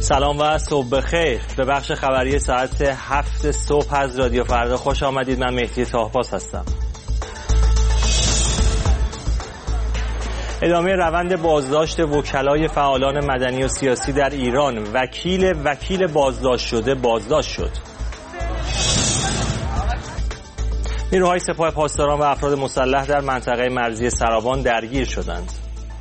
سلام و صبح بخیر. به بخش خبری ساعت 7 صبح از رادیو فردا خوش آمدید. من مهدی طاهپاس هستم. ادامه روند بازداشت وکلای فعالان مدنی و سیاسی در ایران. وکیل بازداشت شده بازداشت شد. نیروهای سپاه پاسداران و افراد مسلح در منطقه مرزی سراوان درگیر شدند.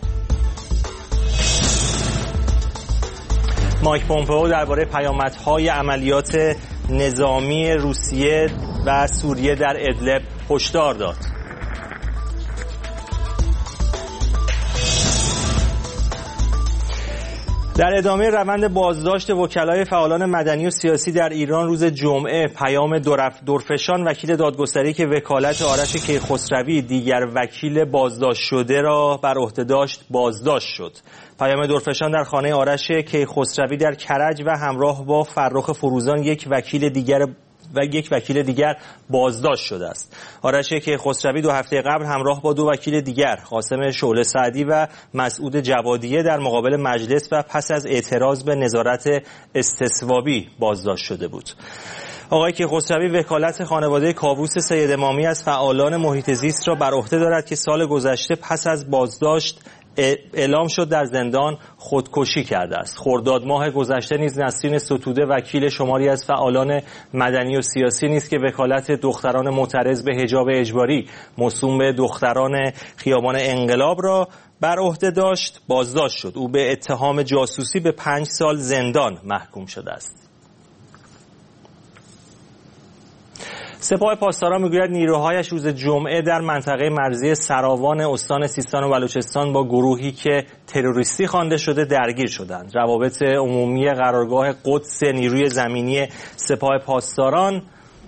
مایک پومپئو درباره پیامدهای عملیات نظامی روسیه و سوریه در ادلب هشدار داد. در ادامه روند بازداشت وکلای فعالان مدنی و سیاسی در ایران روز جمعه، پیام درفشان وکیل دادگستری که وکالت آرش کیخسروی دیگر وکیل بازداشت شده را بر عهده داشت بازداشت شد. پیام درفشان در خانه آرش کیخسروی در کرج و همراه با فرخ فروزان یک وکیل دیگر بازداشت شده است. آرش کیخسروی 2 هفته قبل همراه با 2 وکیل دیگر، قاسم شعله سعدی و مسعود جوادیه، در مقابل مجلس و پس از اعتراض به نظارت استصوابی بازداشت شده بود. آقای کیخسروی وکالت خانواده کاووس سید امامی از فعالان محیط زیست را بر عهده دارد که سال گذشته پس از بازداشت اعلام شد در زندان خودکشی کرده است. خرداد ماه گذشته نیز نسرین ستوده وکیل شماری از فعالان مدنی و سیاسی نیز که وکالت دختران معترض به حجاب اجباری موسوم به دختران خیابان انقلاب را بر عهده داشت بازداشت شد. او به اتهام جاسوسی به 5 سال زندان محکوم شده است. سپاه پاسداران میگوید نیروهایش روز جمعه در منطقه مرزی سراوان استان سیستان و بلوچستان با گروهی که تروریستی خوانده شده درگیر شدند. روابط عمومی قرارگاه قدس نیروی زمینی سپاه پاسداران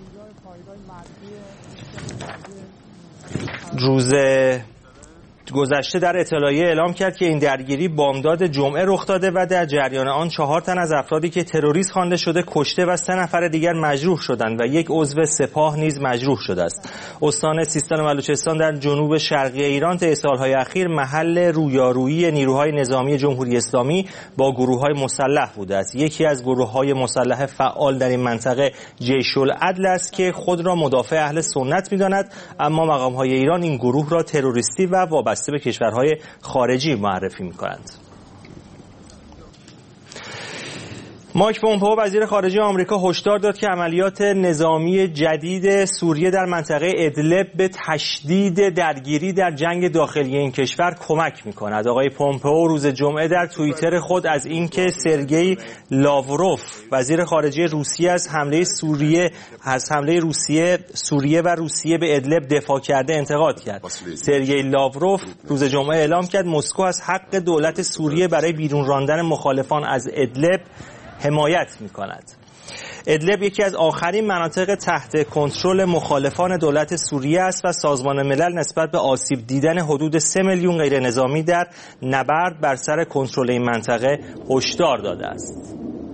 روز گذشته در اطلاعیه اعلام کرد که این درگیری بامداد جمعه رخ داده و در جریان آن 4 تن از افرادی که تروریست خوانده شده کشته و 3 نفر دیگر مجروح شدند و 1 عضو سپاه نیز مجروح شده است. استان سیستان و بلوچستان در جنوب شرقی ایران طی سالهای اخیر محل رویارویی نیروهای نظامی جمهوری اسلامی با گروه‌های مسلح بوده است. یکی از گروه‌های مسلح فعال در این منطقه جیش العدل است که خود را مدافع اهل سنت می‌داند، اما مقام‌های ایران این گروه را تروریستی و وابسته به کشورهای خارجی معرفی می‌کنند. مایک پومپئو وزیر خارجه آمریکا هشدار داد که عملیات نظامی جدید سوریه در منطقه ادلب به تشدید درگیری در جنگ داخلی این کشور کمک می‌کند. آقای پومپئو روز جمعه در توییتر خود از اینکه سرگئی لاوروف وزیر خارجه روسیه از حمله سوریه و روسیه به ادلب دفاع کرده انتقاد کرد. سرگئی لاوروف روز جمعه اعلام کرد مسکو از حق دولت سوریه برای بیرون راندن مخالفان از ادلب حمایت می‌کند. ادلب یکی از آخرین مناطق تحت کنترل مخالفان دولت سوریه است و سازمان ملل نسبت به آسیب دیدن حدود 3 میلیون غیر نظامی در نبرد بر سر کنترل این منطقه هشدار داده است.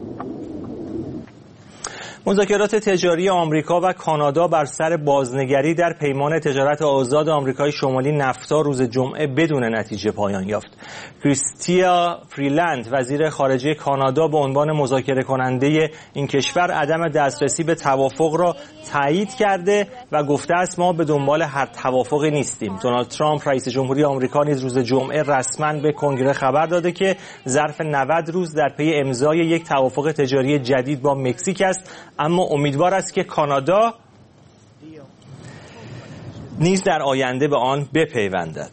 مذاکرات تجاری آمریکا و کانادا بر سر بازنگری در پیمان تجارت آزاد آمریکای شمالی نفتا روز جمعه بدون نتیجه پایان یافت. کریستیا فریلند وزیر خارجه کانادا به عنوان مذاکره کننده این کشور عدم دسترسی به توافق را تایید کرده و گفته است ما به دنبال هر توافقی نیستیم. دونالد ترامپ رئیس جمهوری آمریکا نیز روز جمعه رسما به کنگره خبر داده که ظرف 90 روز در پی امضای یک توافق تجاری جدید با مکزیک است، اما امیدوار است که کانادا نیز در آینده به آن بپیوندد.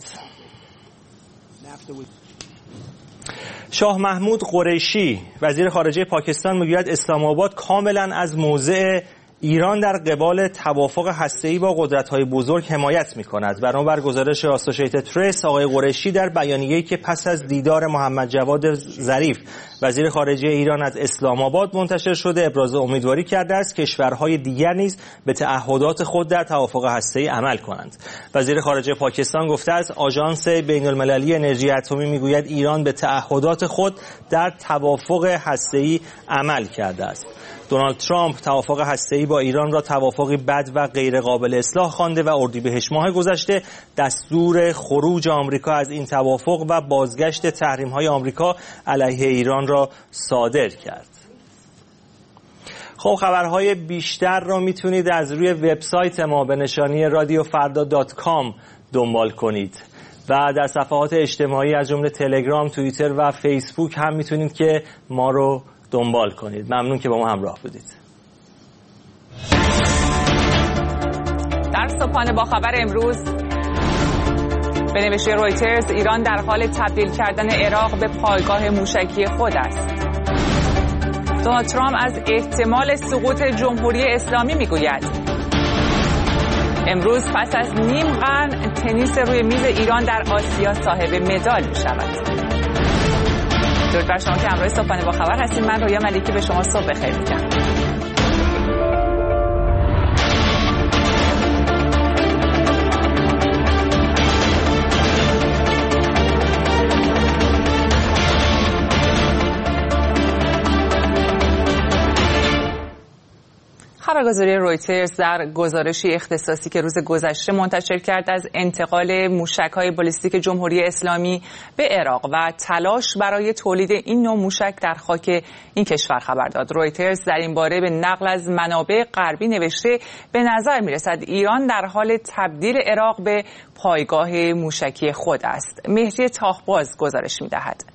شاه محمود قریشی وزیر خارجه پاکستان میگوید اسلام آباد کاملا از موضع ایران در قبال توافق هسته‌ای با قدرت‌های بزرگ حمایت می‌کند. بنابر گزارش آسوشیتد پرس، آقای قریشی در بیانیه‌ای که پس از دیدار محمد جواد ظریف وزیر خارجه ایران از اسلام آباد منتشر شده ابراز امیدواری کرده است کشورهای دیگر نیز به تعهدات خود در توافق هسته‌ای عمل کنند. وزیر خارجه پاکستان گفته است آژانس بین‌المللی انرژی اتمی میگوید ایران به تعهدات خود در توافق هسته‌ای عمل کرده است. دونالد ترامپ توافق هسته‌ای با ایران را توافقی بد و غیر قابل اصلاح خوانده و اردیبهشت ماه گذشته دستور خروج آمریکا از این توافق و بازگشت تحریم‌های آمریکا علیه ایران را صادر کرد. خب خبرهای بیشتر را میتونید از روی وبسایت ما به نشانی radiofarda.com دنبال کنید و در صفحات اجتماعی از جمله تلگرام، توییتر و فیسبوک هم میتونید که ما رو دنبال کنید. ممنون که با ما همراه بودید. در صبحانه با خبر امروز به نوشته رویترز، ایران در حال تبدیل کردن عراق به پایگاه موشکی خود است. دونالد ترامپ از احتمال سقوط جمهوری اسلامی میگوید. امروز پس از نیم قرن تنیس روی میز ایران در آسیا صاحب مدال می شود. درود بر شما که همراه صبحانه با خبر هستید. من رویا ملیکی به شما صبح بخیر میگم. خبرگزاری رویترز در گزارشی اختصاصی که روز گذشته منتشر کرد از انتقال موشک‌های بالیستیک جمهوری اسلامی به عراق و تلاش برای تولید این نوع موشک در خاک این کشور خبر داد. رویترز در این باره به نقل از منابع غربی نوشته به نظر می‌رسد ایران در حال تبدیل عراق به پایگاه موشکی خود است. مهدی تاخباز گزارش می‌دهد.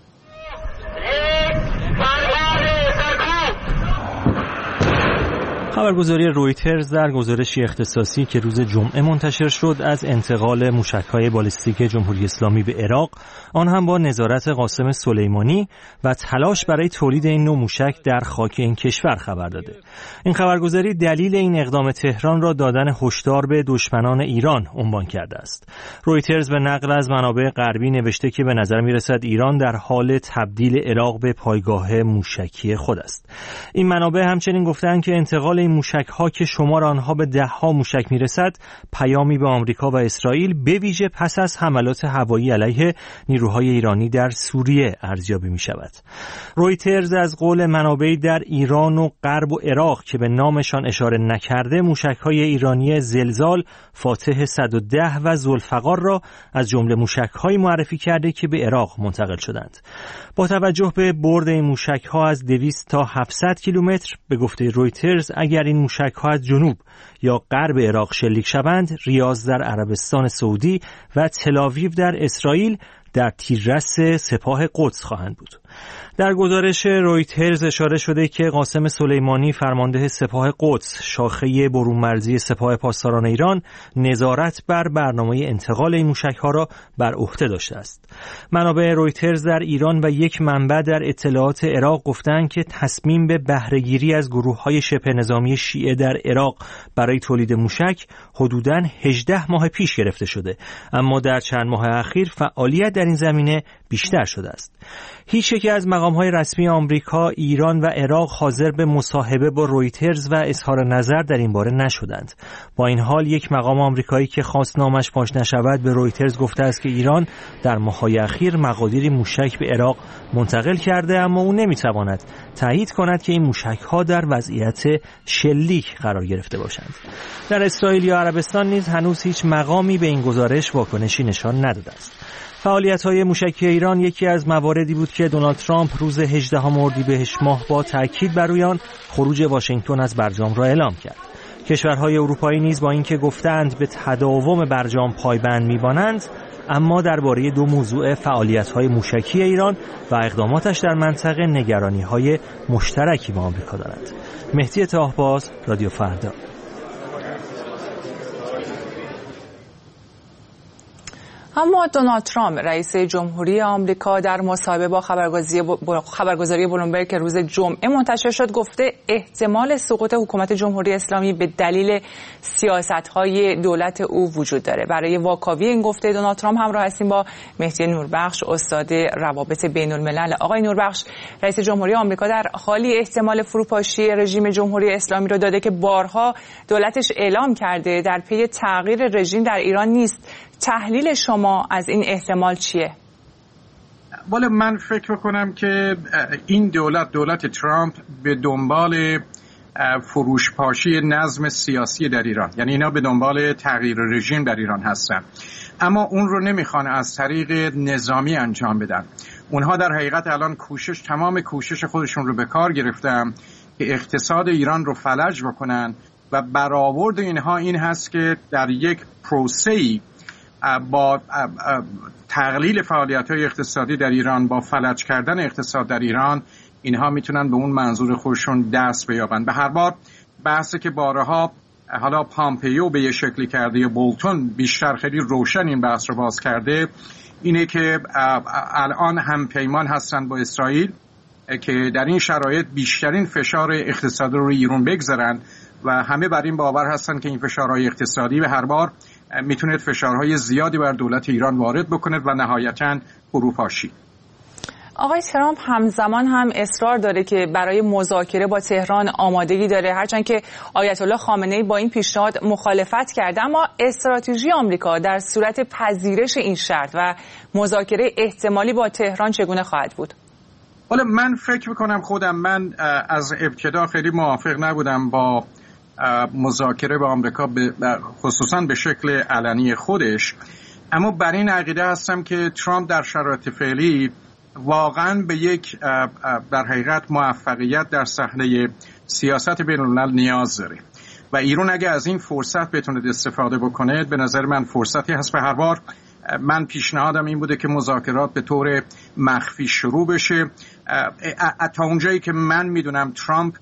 خبرگزاری رویترز در گزارشی اختصاصی که روز جمعه منتشر شد از انتقال موشک‌های بالیستیک جمهوری اسلامی به عراق، آن هم با نظارت قاسم سلیمانی و تلاش برای تولید این نوع موشک در خاک این کشور خبر داده. این خبرگزاری دلیل این اقدام تهران را دادن هشدار به دشمنان ایران عنوان کرده است. رویترز به نقل از منابع غربی نوشته که به نظر می‌رسد ایران در حال تبدیل عراق به پایگاه موشکی خود است. این منابع همچنین گفتند که انتقال این موشک‌ها که شمار آنها به ده‌ها موشک میرسد پیامی به آمریکا و اسرائیل به ویژه پس از حملات هوایی علیه نیروهای ایرانی در سوریه ارزیابی می‌شود. رویترز از قول منابعی در ایران و غرب و عراق که به نامشان اشاره نکرده موشک‌های ایرانی زلزال، فاتح 110 و ذوالفقار را از جمله موشک‌هایی معرفی کرده که به عراق منتقل شدند. با توجه به برد این موشک‌ها از 200 تا 700 کیلومتر، به گفته رویترز اگر این موشک‌ها از جنوب یا غرب عراق شلیک شوند، ریاض در عربستان سعودی و تل‌آویو در اسرائیل در تیررس سپاه قدس خواهند بود. در گزارش رویترز اشاره شده که قاسم سلیمانی فرمانده سپاه قدس، شاخه برون‌مرزی سپاه پاسداران ایران، نظارت بر برنامه انتقال این موشک‌ها را بر عهده داشته است. منابع رویترز در ایران و یک منبع در اطلاعات عراق گفتند که تصمیم به بهره‌گیری از گروه‌های شبه نظامی شیعه در عراق برای تولید موشک حدوداً 18 ماه پیش گرفته شده، اما در چند ماه اخیر فعالیت در این زمینه بیشتر شده است. هیچ یک از مقام‌های رسمی آمریکا، ایران و عراق حاضر به مصاحبه با رویترز و اظهار نظر در این باره نشدند. با این حال یک مقام آمریکایی که خواست نامش پاش نشود به رویترز گفته است که ایران در ماه‌های اخیر مقادیری موشک به عراق منتقل کرده، اما او نمی‌تواند تایید کند که این موشک‌ها در وضعیت شلیک قرار گرفته باشند. در اسرائیل یا عربستان نیز هنوز هیچ مقامی به این گزارش واکنشی نشان نداده است. فعالیت‌های موشکی ایران یکی از مواردی بود که دونالد ترامپ روز 18 اردیبهشت ماه با تاکید بر روی آن خروج واشنگتن از برجام را اعلام کرد. کشورهای اروپایی نیز با اینکه گفتند به تداوم برجام پایبند می‌مانند، اما درباره دو موضوع فعالیت‌های موشکی ایران و اقداماتش در منطقه نگرانی‌های مشترکی با آمریکا دارند. مهدی تاهباز، رادیو فردا. اما دونالد ترامپ رئیس جمهوری آمریکا در مصاحبه با خبرگزاری بلومبرگ که روز جمعه منتشر شد گفته احتمال سقوط حکومت جمهوری اسلامی به دلیل سیاست‌های دولت او وجود داره. برای واکاوی این گفته دونالد ترامپ همراه هستیم با مهدی نوربخش، استاد روابط بین‌الملل. آقای نوربخش، رئیس جمهوری آمریکا در حالی احتمال فروپاشی رژیم جمهوری اسلامی را داده که بارها دولتش اعلام کرده در پی تغییر رژیم در ایران نیست. تحلیل شما از این احتمال چیه؟ ولی من فکر میکنم که این دولت ترامپ به دنبال فروشپاشی نظم سیاسی در ایران، یعنی اینا به دنبال تغییر رژیم در ایران هستن، اما اون رو نمیخوان از طریق نظامی انجام بدن. اونها در حقیقت الان تمام کوشش خودشون رو به کار گرفتن که اقتصاد ایران رو فلج بکنن و برآورد اینها این هست که در یک پروسه‌ای با تقلیل فعالیت‌های اقتصادی در ایران، با فلج کردن اقتصاد در ایران، اینها میتونن به اون منظور خودشون دست بیابن. به هر بار بحثی که بارها حالا پامپیو به یه شکلی کرده یا بولتون بیشتر خیلی روشن این بحث رو باز کرده، اینه که الان هم پیمان هستن با اسرائیل که در این شرایط بیشترین فشار اقتصادی رو ایران بگذارن و همه بر این باور هستن که این فشارهای اقتصادی به هر بار میتونه فشارهای زیادی بر دولت ایران وارد بکنه و نهایتاً فروپاشی. آقای ترامپ همزمان هم اصرار داره که برای مذاکره با تهران آمادگی داره، هرچند که آیت الله خامنه‌ای با این پیشنهاد مخالفت کرده، اما استراتژی آمریکا در صورت پذیرش این شرط و مذاکره احتمالی با تهران چگونه خواهد بود؟ حالا من فکر میکنم من از ابتدا خیلی موافق نبودم با مذاکره با آمریکا خصوصا به شکل علنی خودش، اما بر این عقیده هستم که ترامپ در شرایط فعلی واقعا به یک در حقیقت موفقیت در صحنه سیاست بین‌الملل نیاز داره و ایران اگه از این فرصت بتونه استفاده بکنه، به نظر من فرصتی هست. به هر بار من پیشنهادم این بوده که مذاکرات به طور مخفی شروع بشه. تا اونجایی که من میدونم ترامپ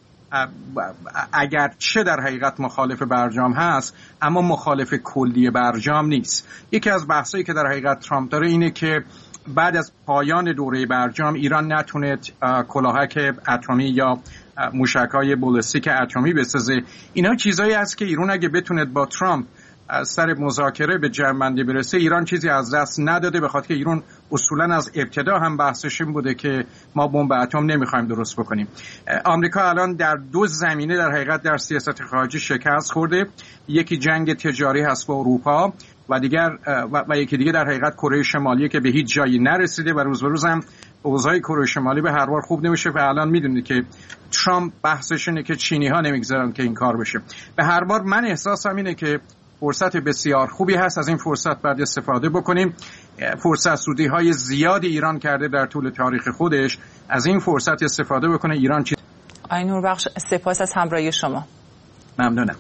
اگرچه در حقیقت مخالف برجام هست، اما مخالف کلی برجام نیست. یکی از بحثایی که در حقیقت ترامپ داره اینه که بعد از پایان دوره برجام ایران نتونه کلاهک اتمی یا موشک‌های بالستیک اتمی بسازه. اینا چیزایی است که ایران اگه بتونه با ترامپ سر مذاکره به جمع‌بندی برسه، ایران چیزی از دست نداده، به خاطر که ایران اصولاً از ابتدا هم بحثش این بوده که ما بمب اتم نمیخوایم درست بکنیم. آمریکا الان در دو زمینه در حقیقت در سیاست خارجی شکست خورده. یکی جنگ تجاری هست با اروپا و یکی دیگه در حقیقت کره شمالی که به هیچ جایی نرسیده و روز به روز هم اوضاع کره شمالی به هر حال خوب نمیشه و الان میدونید که ترامپ بحثش اینه که چینی‌ها نمیگذارن که این کار بشه. به هر حال من احساسم اینه که فرصت بسیار خوبی هست، از این فرصت باید استفاده بکنیم. فرصت سودی‌های زیادی ایران کرده در طول تاریخ خودش، از این فرصت استفاده بکنه. ایران آقای نوربخش سپاس از همراهی شما. ممنونم.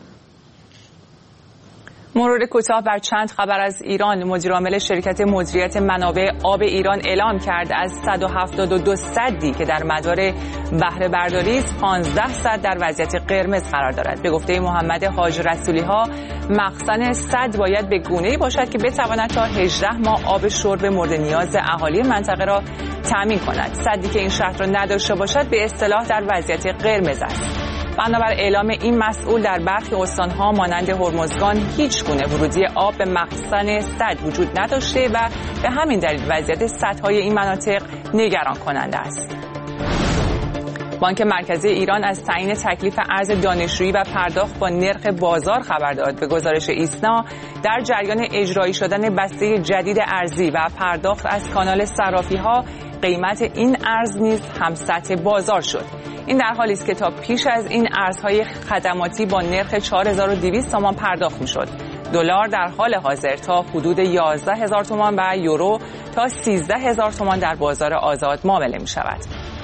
مرور کوتاه بر چند خبر از ایران. مدیرعامل شرکت مدیریت منابع آب ایران اعلام کرد از 172 سدی که در مدار بهره برداری است 15 سد در وضعیت قرمز قرار دارد. به گفته محمد حاج رسولی ها مخزن سد باید به گونه‌ای باشد که بتواند تا 18 ماه آب شرب مورد نیاز اهالی منطقه را تامین کند. سدی که این شرط را نداشته باشد به اصطلاح در وضعیت قرمز است. بنابر اعلام این مسئول در برخی استان‌ها مانند هرمزگان هیچ گونه ورودی آب به مخزن سد وجود نداشته و به همین دلیل وضعیت سدهای این مناطق نگران کننده است. بانک مرکزی ایران از تعیین تکلیف ارز دانشجویی و پرداخت با نرخ بازار خبر داد. به گزارش ایسنا در جریان اجرایی شدن بسته جدید ارزی و پرداخت از کانال صرافی‌ها قیمت این ارز نیز هم سطح بازار شد. این در حالی است که تا پیش از این ارزهای خدماتی با نرخ 4200 تومان پرداخت می‌شد. دلار در حال حاضر تا حدود 11000 تومان و یورو تا 13000 تومان در بازار آزاد معامله می‌شود.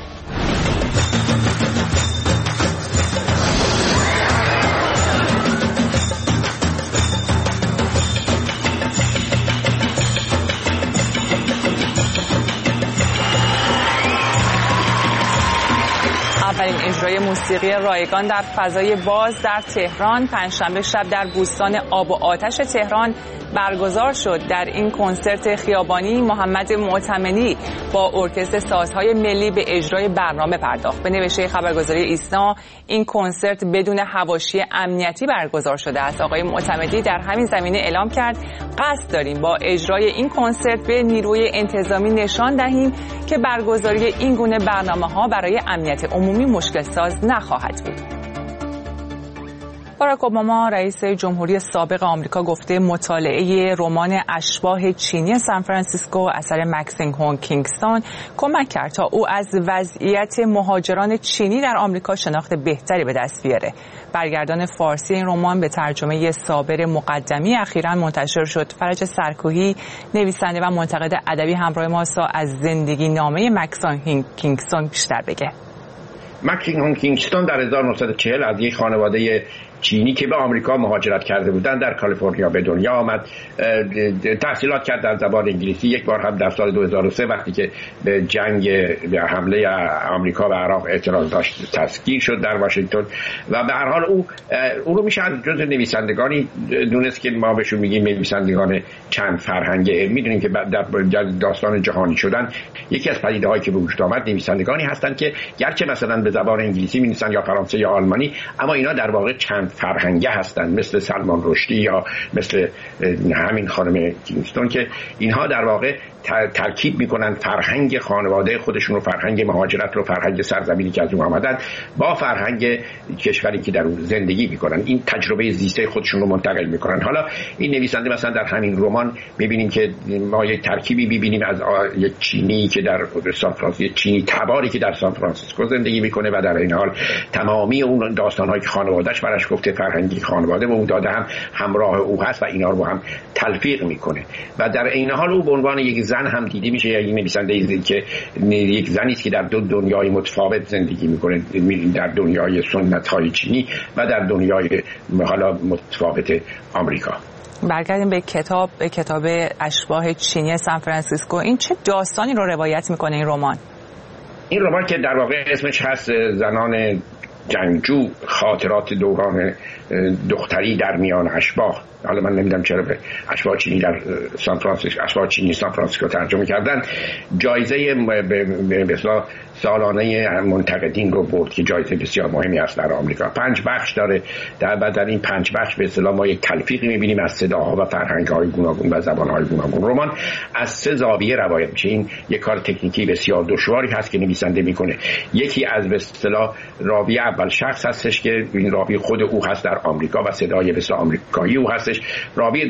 اولین اجرای موسیقی رایگان در فضای باز در تهران پنجشنبه شب در بوستان آب و آتش تهران برگزار شد. در این کنسرت خیابانی محمد معتمدی با ارکستر سازهای ملی به اجرای برنامه پرداخت. به نوشته خبرگزاری ایسنا این کنسرت بدون حواشی امنیتی برگزار شده است. آقای معتمدی در همین زمینه اعلام کرد قصد داریم با اجرای این کنسرت به نیروی انتظامی نشان دهیم که برگزاری این گونه برنامه‌ها برای امنیت عمومی مشکل ساز نخواهد بود. باراک اوباما رئیس جمهوری سابق آمریکا گفته مطالعه رمان اشباح چینی سان فرانسیسکو اثر مکسینگ هونگ کینگستون کمک کرد تا او از وضعیت مهاجران چینی در آمریکا شناخت بهتری به دست بیاره. برگردان فارسی این رمان به ترجمه صابر مقدمی اخیراً منتشر شد. فرج سرکوهی نویسنده و منتقد ادبی همراه ما از زندگی نامه مکسینگ کینگستون بیشتر بگه. مکسینگ هونگ کینگستون در 1940 از یک خانواده چینی که به آمریکا مهاجرت کرده بودند در کالیفرنیا به دنیا آمد. تحصیلات کرد در زبان انگلیسی. یک بار هم در سال 2003 وقتی که به جنگ به حمله آمریکا به عراق اعتراض داشت تسکیر شد در واشنگتن و به هر حال او رو میشه جز نویسندگانی دونست که ما بهشون میگیم نویسندگان چند فرهنگه. میدونیم که در داستان جهانی شدن یکی از پدیده‌هایی که به وجود آمد نویسندگانی هستند که گرچه مثلا به زبان انگلیسی می‌نویسن یا فرانسه یا آلمانی، اما اینا در واقع چند فرهنگه هستند، مثل سلمان رشدی یا مثل همین خانم کینگستون که اینها در واقع ترکیب میکنن فرهنگ خانواده خودشون رو، فرهنگ مهاجرت رو، فرهنگ سرزمینی که از اون آمدن با فرهنگ کشوری که در اون زندگی میکنن. این تجربه زیسته خودشون رو منتقل میکنن. حالا این نویسنده مثلا در همین رمان میبینیم که ما یک ترکیبی میبینیم از یک چینی که در سان فرانسیسکو، چینی تباری که در سان فرانسیسکو زندگی میکنه و در این حال تمامی اون داستان‌هایی که خانواده‌اش براش گفته، فرهنگی خانواده به اون داده هم همراه او هست و اینا رو هم تلفیق میکنه و در این حال او به عنوان یک زن هم دیده میشه. یعنی نویسنده که یک زنی است که در دو دنیای متفاوت زندگی میکنه، در دنیای سنت‌های چینی و در دنیای حالا متفاوت آمریکا. برگردیم به کتاب اشباح چینی سان فرانسیسکو. این چه داستانی رو روایت میکنه این رمان؟ این رمان که در واقع اسمش هست زنان جنگجو، خاطرات دوران دختری در میان اشباح. حالا من نمیدونم چرا به اشباح چینی در سان فرانسیسکو، اشباح چینی سان فرانسیسکو ترجمه کردن. جایزه به اصطلاح سالانه منتقدین رو برد که جایزه بسیار مهمی است در آمریکا. 5 بخش داره. در این 5 بخش به اصطلاح ما یک تلفیقی می‌بینیم از صداها و فرهنگ‌های گوناگون و زبان‌های گوناگون. رمان از 3 زاویه روایت میشه. این یک کار تکنیکی بسیار دشواری هست که نویسنده میکنه. یکی از به اصطلاح راوی اول شخص هستش که این راوی خود او هست در آمریکا و صدای بسیار آمریکایی او هستش. راوی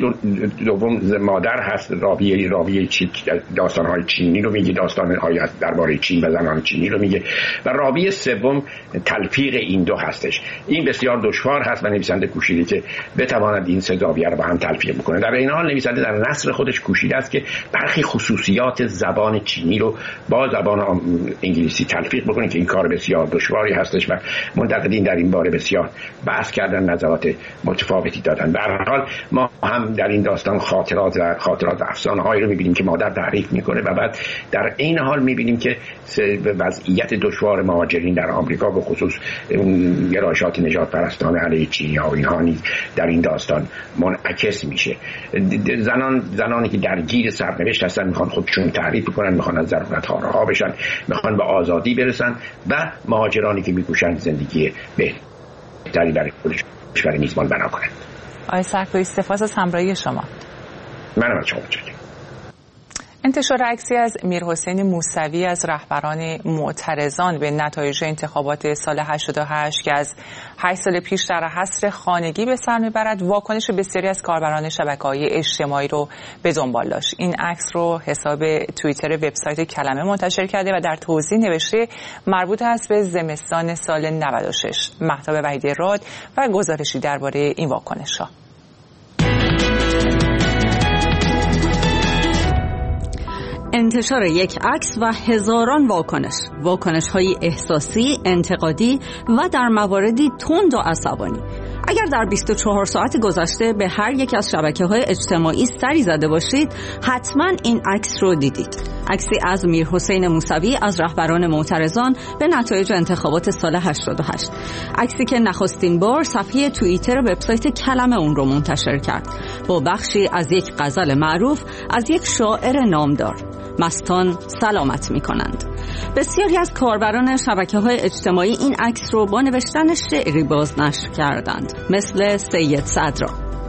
دوم مادر هست، راوی داستان‌های چینی رو میگه، داستان‌های درباره چین و زنان چینی رو میگه و راوی سوم تلفیق این دو هستش. این بسیار دشوار هست و نویسنده کوشیده که بتواند این 3 زاویه رو با هم تلفیق بکنه. در این حال نویسنده در نثر خودش کوشیده است که برخی خصوصیات زبان چینی رو با زبان انگلیسی تلفیق بکنه که این کار بسیار دشواری هستش و منتقدین در این باره بسیار بحث کردن، نظرات متفاوتی دادن. به هر حال ما هم در این داستان خاطرات و افسانه‌هایی رو می‌بینیم که مادر تعریف می‌کنه و بعد در این حال می‌بینیم که وضعیت دشوار مهاجرین در آمریکا به خصوص گرایشات نجات پرستانه علیه چینی‌ها و اینها نیز در این داستان منعکس میشه. زنانی که درگیر سرنوشت هستن میخوان خودشون تعریف کنن، میخوان از ضرورت‌ها رها بشن، میخوان به آزادی برسن و مهاجرانی که میکوشن زندگی بهتری برای خودشون میزبان بنا کنن. آقای سرکوهی سپاس از همراهی شما. منم از شما متشکرم. انتشار عکسی از میرحسین موسوی از رهبران معترضان به نتایج انتخابات سال 88 که از 8 سال پیش در حصر خانگی به سر میبرد واکنش بسیاری از کاربران شبکه‌های اجتماعی رو به دنبال داشت. این عکس رو حساب توییتر وبسایت کلمه منتشر کرده و در توضیح نوشته مربوط است به زمستان سال 96. مهتاب وحیدی راد و گزارشی درباره این واکنش‌ها. انتشار یک عکس و هزاران واکنش‌های احساسی، انتقادی و در مواردی تند و عصبانی. اگر در 24 ساعت گذشته به هر یک از شبکه‌های اجتماعی سری زده باشید، حتما این عکس رو دیدید. عکسی از میرحسین موسوی از رهبران معترضان به نتایج انتخابات سال 88. عکسی که نخستین بار صفحه توییتر وبسایت کلمه اون رو منتشر کرد با بخشی از یک غزل معروف از یک شاعر نامدار. مستان سلامت می‌کنند. بسیاری از کاربران شبکه‌های اجتماعی این عکس رو با نوشتن شعری بازنشر کردند، مثل سید صدرا.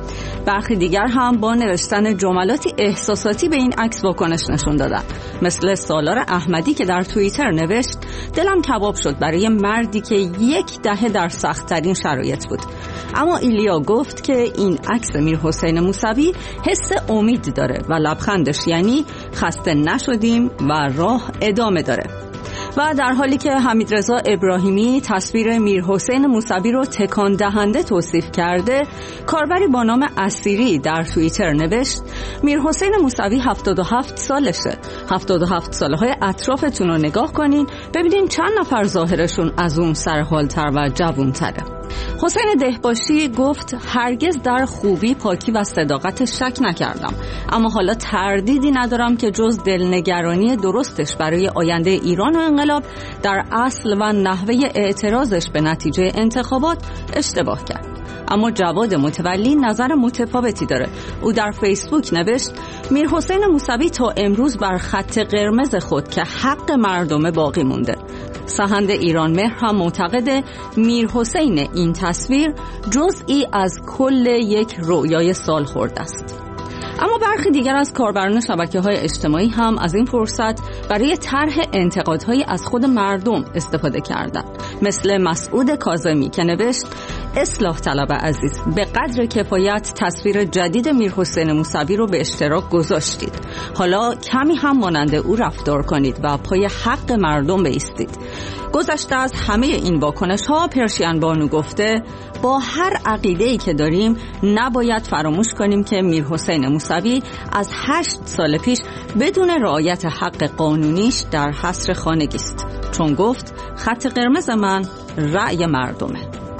برخی دیگر هم با نوشتن جملاتی احساساتی به این عکس واکنش نشون دادن، مثل سالار احمدی که در توییتر نوشت دلم کباب شد برای مردی که 1 دهه در سخت‌ترین شرایط بود. اما ایلیا گفت که این عکس میرحسین موسوی حس امید داره و لبخندش یعنی خسته نشدیم و راه ادامه داره. و در حالی که حمیدرضا ابراهیمی تصویر میرحسین موسوی رو تکان دهنده توصیف کرده، کاربری با نام اسیری در توییتر نوشت میرحسین موسوی 77 سالشه. 77 سالهای اطرافتون رو نگاه کنین ببینین چند نفر ظاهرشون از اون سرحالتر و جوونتره. حسین دهباشی گفت هرگز در خوبی، پاکی و صداقت شک نکردم، اما حالا تردیدی ندارم که جز دلنگرانی درستش برای آینده ایران و انقلاب در اصل و نحوه اعتراضش به نتیجه انتخابات اشتباه کرد. اما جواد متولی نظر متفاوتی داره. او در فیسبوک نوشت میرحسین موسوی تا امروز بر خط قرمز خود که حق مردم باقی مونده. سحند ایران مهر هم معتقد میرحسین این تصویر جزئی از کل یک رویای سالخورده است. اما برخی دیگر از کاربران شبکه‌های اجتماعی هم از این فرصت برای طرح انتقادهایی از خود مردم استفاده کردند، مثل مسعود کاظمی که نوشت اصلاح طلب عزیز، به قدر کفایت تصویر جدید میرحسین موسوی رو به اشتراک گذاشتید، حالا کمی هم مانند او رفتار کنید و پای حق مردم بایستید. گذشته از همه این واکنش‌ها، پرشین بانو گفته با هر عقیده‌ای که داریم نباید فراموش کنیم که میرحسین موسوی از 8 سال پیش بدون رعایت حق قانونیش در حصر خانگی است، چون گفت خط قرمز من رأی مردمه.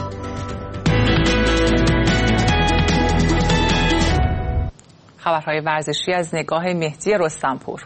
خبرهای ورزشی از نگاه مهدی رستمپور.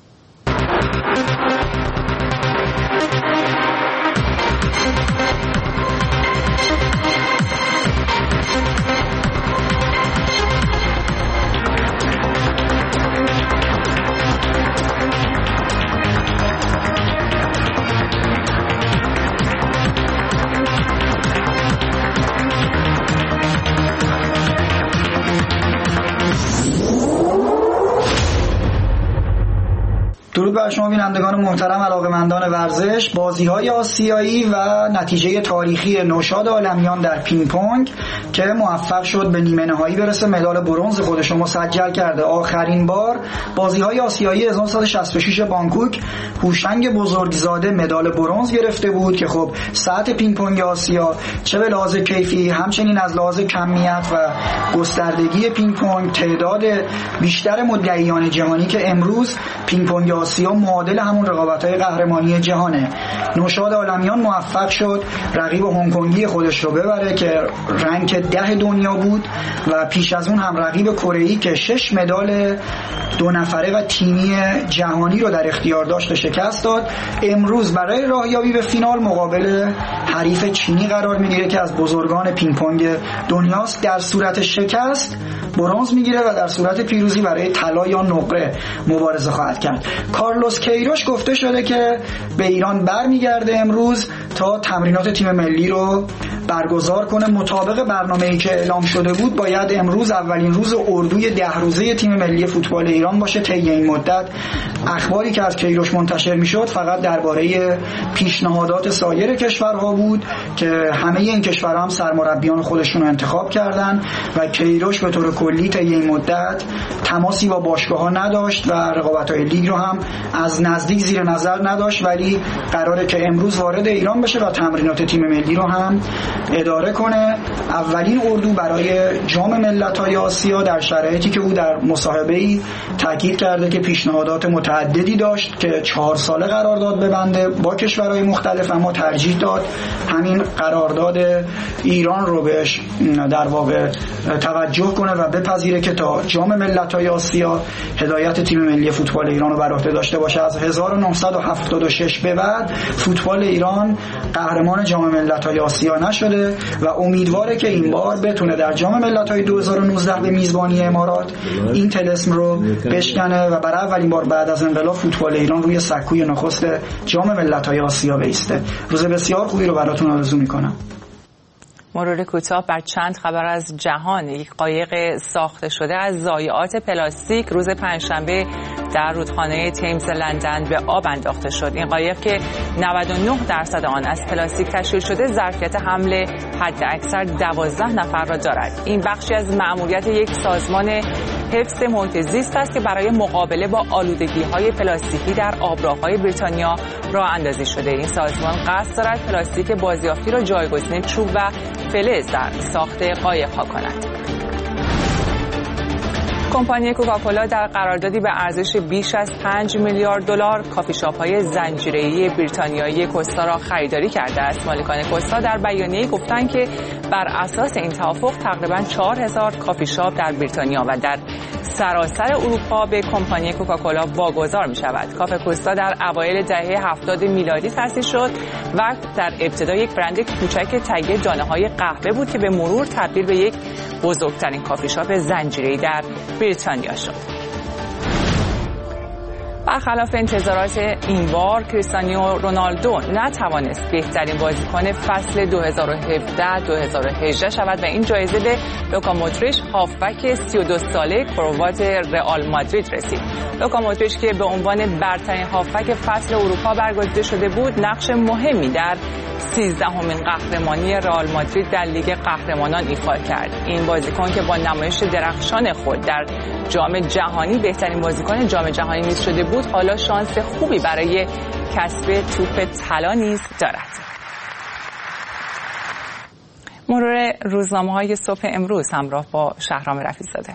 درود بر شما بینندگان محترم علاقه‌مندان ورزش. بازی‌های آسیایی و نتیجه تاریخی نوشاد عالمیان در پینگ پونگ که موفق شد به نیمه نهایی برسه، مدال برنز خودش رو مسجل کرده. آخرین بار بازی‌های آسیایی 1966 بانکوک هوشنگ بزرگزاده مدال برنز گرفته بود که خب سطح پینگ پونگ آسیا چه به لحاظ کیفی همچنین از لحاظ کمیت و گستردگی پینگ پونگ، تعداد بیشتر مدعیان جهانی که امروز پینگ پونگ آسیا معادل همون رقابت‌های قهرمانی جهانه. نوشاد عالمیان موفق شد رقیب هنگ کنگی خودش رو ببره که رنک 10 دنیا بود و پیش از اون هم رقیب کره‌ای که 6 مدال 2 نفره و تیمی جهانی رو در اختیار داشت شکست داد. امروز برای راهیابی به فینال مقابل حریف چینی قرار میگیره که از بزرگان پینگ پونگ دنیاست. در صورت شکست برنز میگیره و در صورت پیروزی برای طلا یا نقره مبارزه خواهد کرد. کارلوس کیروش گفته شده که به ایران برمیگرده امروز تا تمرینات تیم ملی رو برگزار کنه. مطابق برنامه‌ای که اعلام شده بود باید امروز اولین روز اردوی 10 روزه تیم ملی فوتبال ایران باشه. طی این مدت اخباری که از کیروش منتشر میشد فقط درباره پیشنهادات سایر کشورها بود که همه این کشورها هم سرمربیان خودشون رو انتخاب کردن و کیروش به طور کلی طی این مدت تماسی با باشگاه‌ها نداشت و رقابت‌های لیگ رو هم از نزدیک زیر نظر نداشت، ولی قراره که امروز وارد ایران بشه و تمرینات تیم ملی رو هم اداره کنه. اولین اردو برای جام ملت‌های آسیا در شرایطی که او در مصاحبه‌ای تاکید کرده که پیشنهادات متعددی داشت که 4 ساله قرارداد ببنده با کشورهای مختلف، اما ترجیح داد همین قرارداد ایران رو بهش در واقع توجه کنه و بپذیره که تا جام ملت‌های آسیا هدایت تیم ملی فوتبال ایران رو بر عهده داشته باشه. از 1976 به بعد فوتبال ایران قهرمان جام ملت‌های آسیا نشده و امیدواره که این بار بتونه در جام ملت‌های 2019 به میزبانی امارات این طلسم رو بشکنه و برای اولین بار بعد از انقلاب فوتبال ایران روی سکوی نخست جام ملت‌های آسیا بایسته. روز بسیار خوبی رو براتون آرزو می‌کنم. مرور کوتاه بر چند خبر از جهان. یک قایق ساخته شده از ضایعات پلاستیک روز پنجشنبه در رودخانه تیمز لندن به آب انداخته شد. این قایق که 99% آن از پلاستیک تشکیل شده ظرفیت حمل حداکثر 12 نفر را دارد. این بخشی از مأموریت یک سازمان حفظ محیط زیست است که برای مقابله با آلودگی‌های پلاستیکی در آبراه‌های بریتانیا راه اندازی شده. این سازمان قصد دارد پلاستیک بازیافتی را جایگزین چوب و فلز در ساخت قایق‌ها کند. کمپانی کوکاکولا در قراردادی به ارزش بیش از 5 میلیارد دلار کافی شاپ‌های زنجیره‌ای بریتانیایی کوستا را خریداری کرده است. مالکان کوستا در بیانیه‌ای گفتند که بر اساس این توافق تقریباً 4000 کافی شاپ در بریتانیا و در سراسر اروپا به کمپانی کوکاکولا واگذار می‌شود. کافه کوستا در اوایل دهه 70 میلادی تأسیس شد و در ابتدا یک برند کوچک تهیه دانه‌های قهوه بود که به مرور تبدیل به یک بزرگترین کافی شاپ زنجیره‌ای در بریتانیا شد. برخلاف انتظارات این بار کریستیانو رونالدو نتوانست بهترین بازیکن فصل 2017-2018 شود و این جایزه به لوکا مودریچ هافبک 32 ساله کروات رئال مادرید رسید. لوکا مودریچ که به عنوان برترین هافبک فصل اروپا برگزیده شده بود نقش مهمی در 13مین قهرمانی رئال مادرید در لیگ قهرمانان ایفا کرد. این بازیکن که با نمایش درخشان خود در جام جهانی بهترین بازیکن جام جهانی نیز شده بود حالا شانس خوبی برای کسب توپ طلا نیز دارد. مرور روزنامه‌های صبح امروز همراه با شهرام رفیع‌زاده.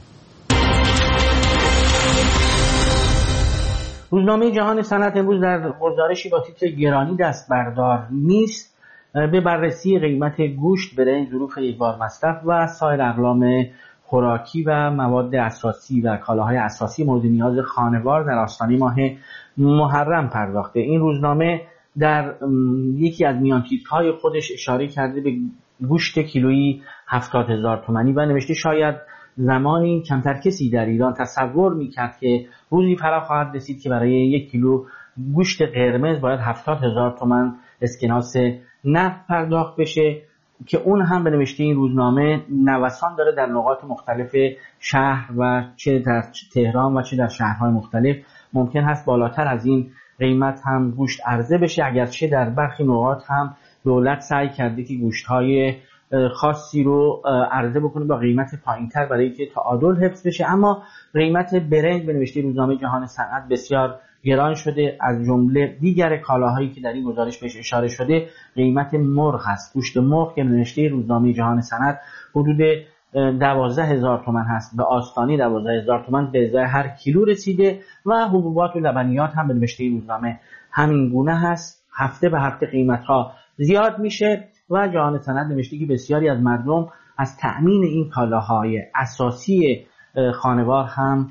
روزنامه جهان صنعت امروز در گزارشی با تیتر گرانی دست بردار نیست به بررسی قیمت گوشت، برنج، ظروف یکبار مصرف و سایر اقلام خوراکی و مواد اساسی و کالاهای اساسی مورد نیاز خانوار در آستانه ماه محرم پرداخته. این روزنامه در یکی از میان تیترهای خودش اشاره کرده به گوشت کیلویی 70,000 تومانی و نوشته شاید زمانی کمتر کسی در ایران تصور میکرد که روزی فرا خواهد رسید که برای 1 کیلو گوشت قرمز باید 70,000 تومان اسکناس نفت پرداخت بشه که اون هم به نوشته این روزنامه نوسان داره در نقاط مختلف شهر و چه در تهران و چه در شهرهای مختلف. ممکن هست بالاتر از این قیمت هم گوشت عرضه بشه، اگرچه در برخی نقاط هم دولت سعی کرده که گوشت‌های خاصی رو عرضه بکنه با قیمت پایین‌تر برای اینکه تعادل حفظ بشه. اما قیمت برنج به نوشته روزنامه جهان صنعت بسیار گران شده. از جمله دیگر کالاهایی که در این گزارش بهش اشاره شده قیمت مرغ هست. گوشت مرغ که به نوشته روزنامه جهان صنعت حدود 12,000 تومان هست، به آستانه 12,000 تومان به ازای هر کیلو رسیده و حبوبات و لبنیات هم به نوشته روزنامه همین گونه هست. هفته به هفته قیمت‌ها زیاد میشه و جهان صنعت نوشته که بسیاری از مردم از تأمین این کالاهای اساسی خانوار هم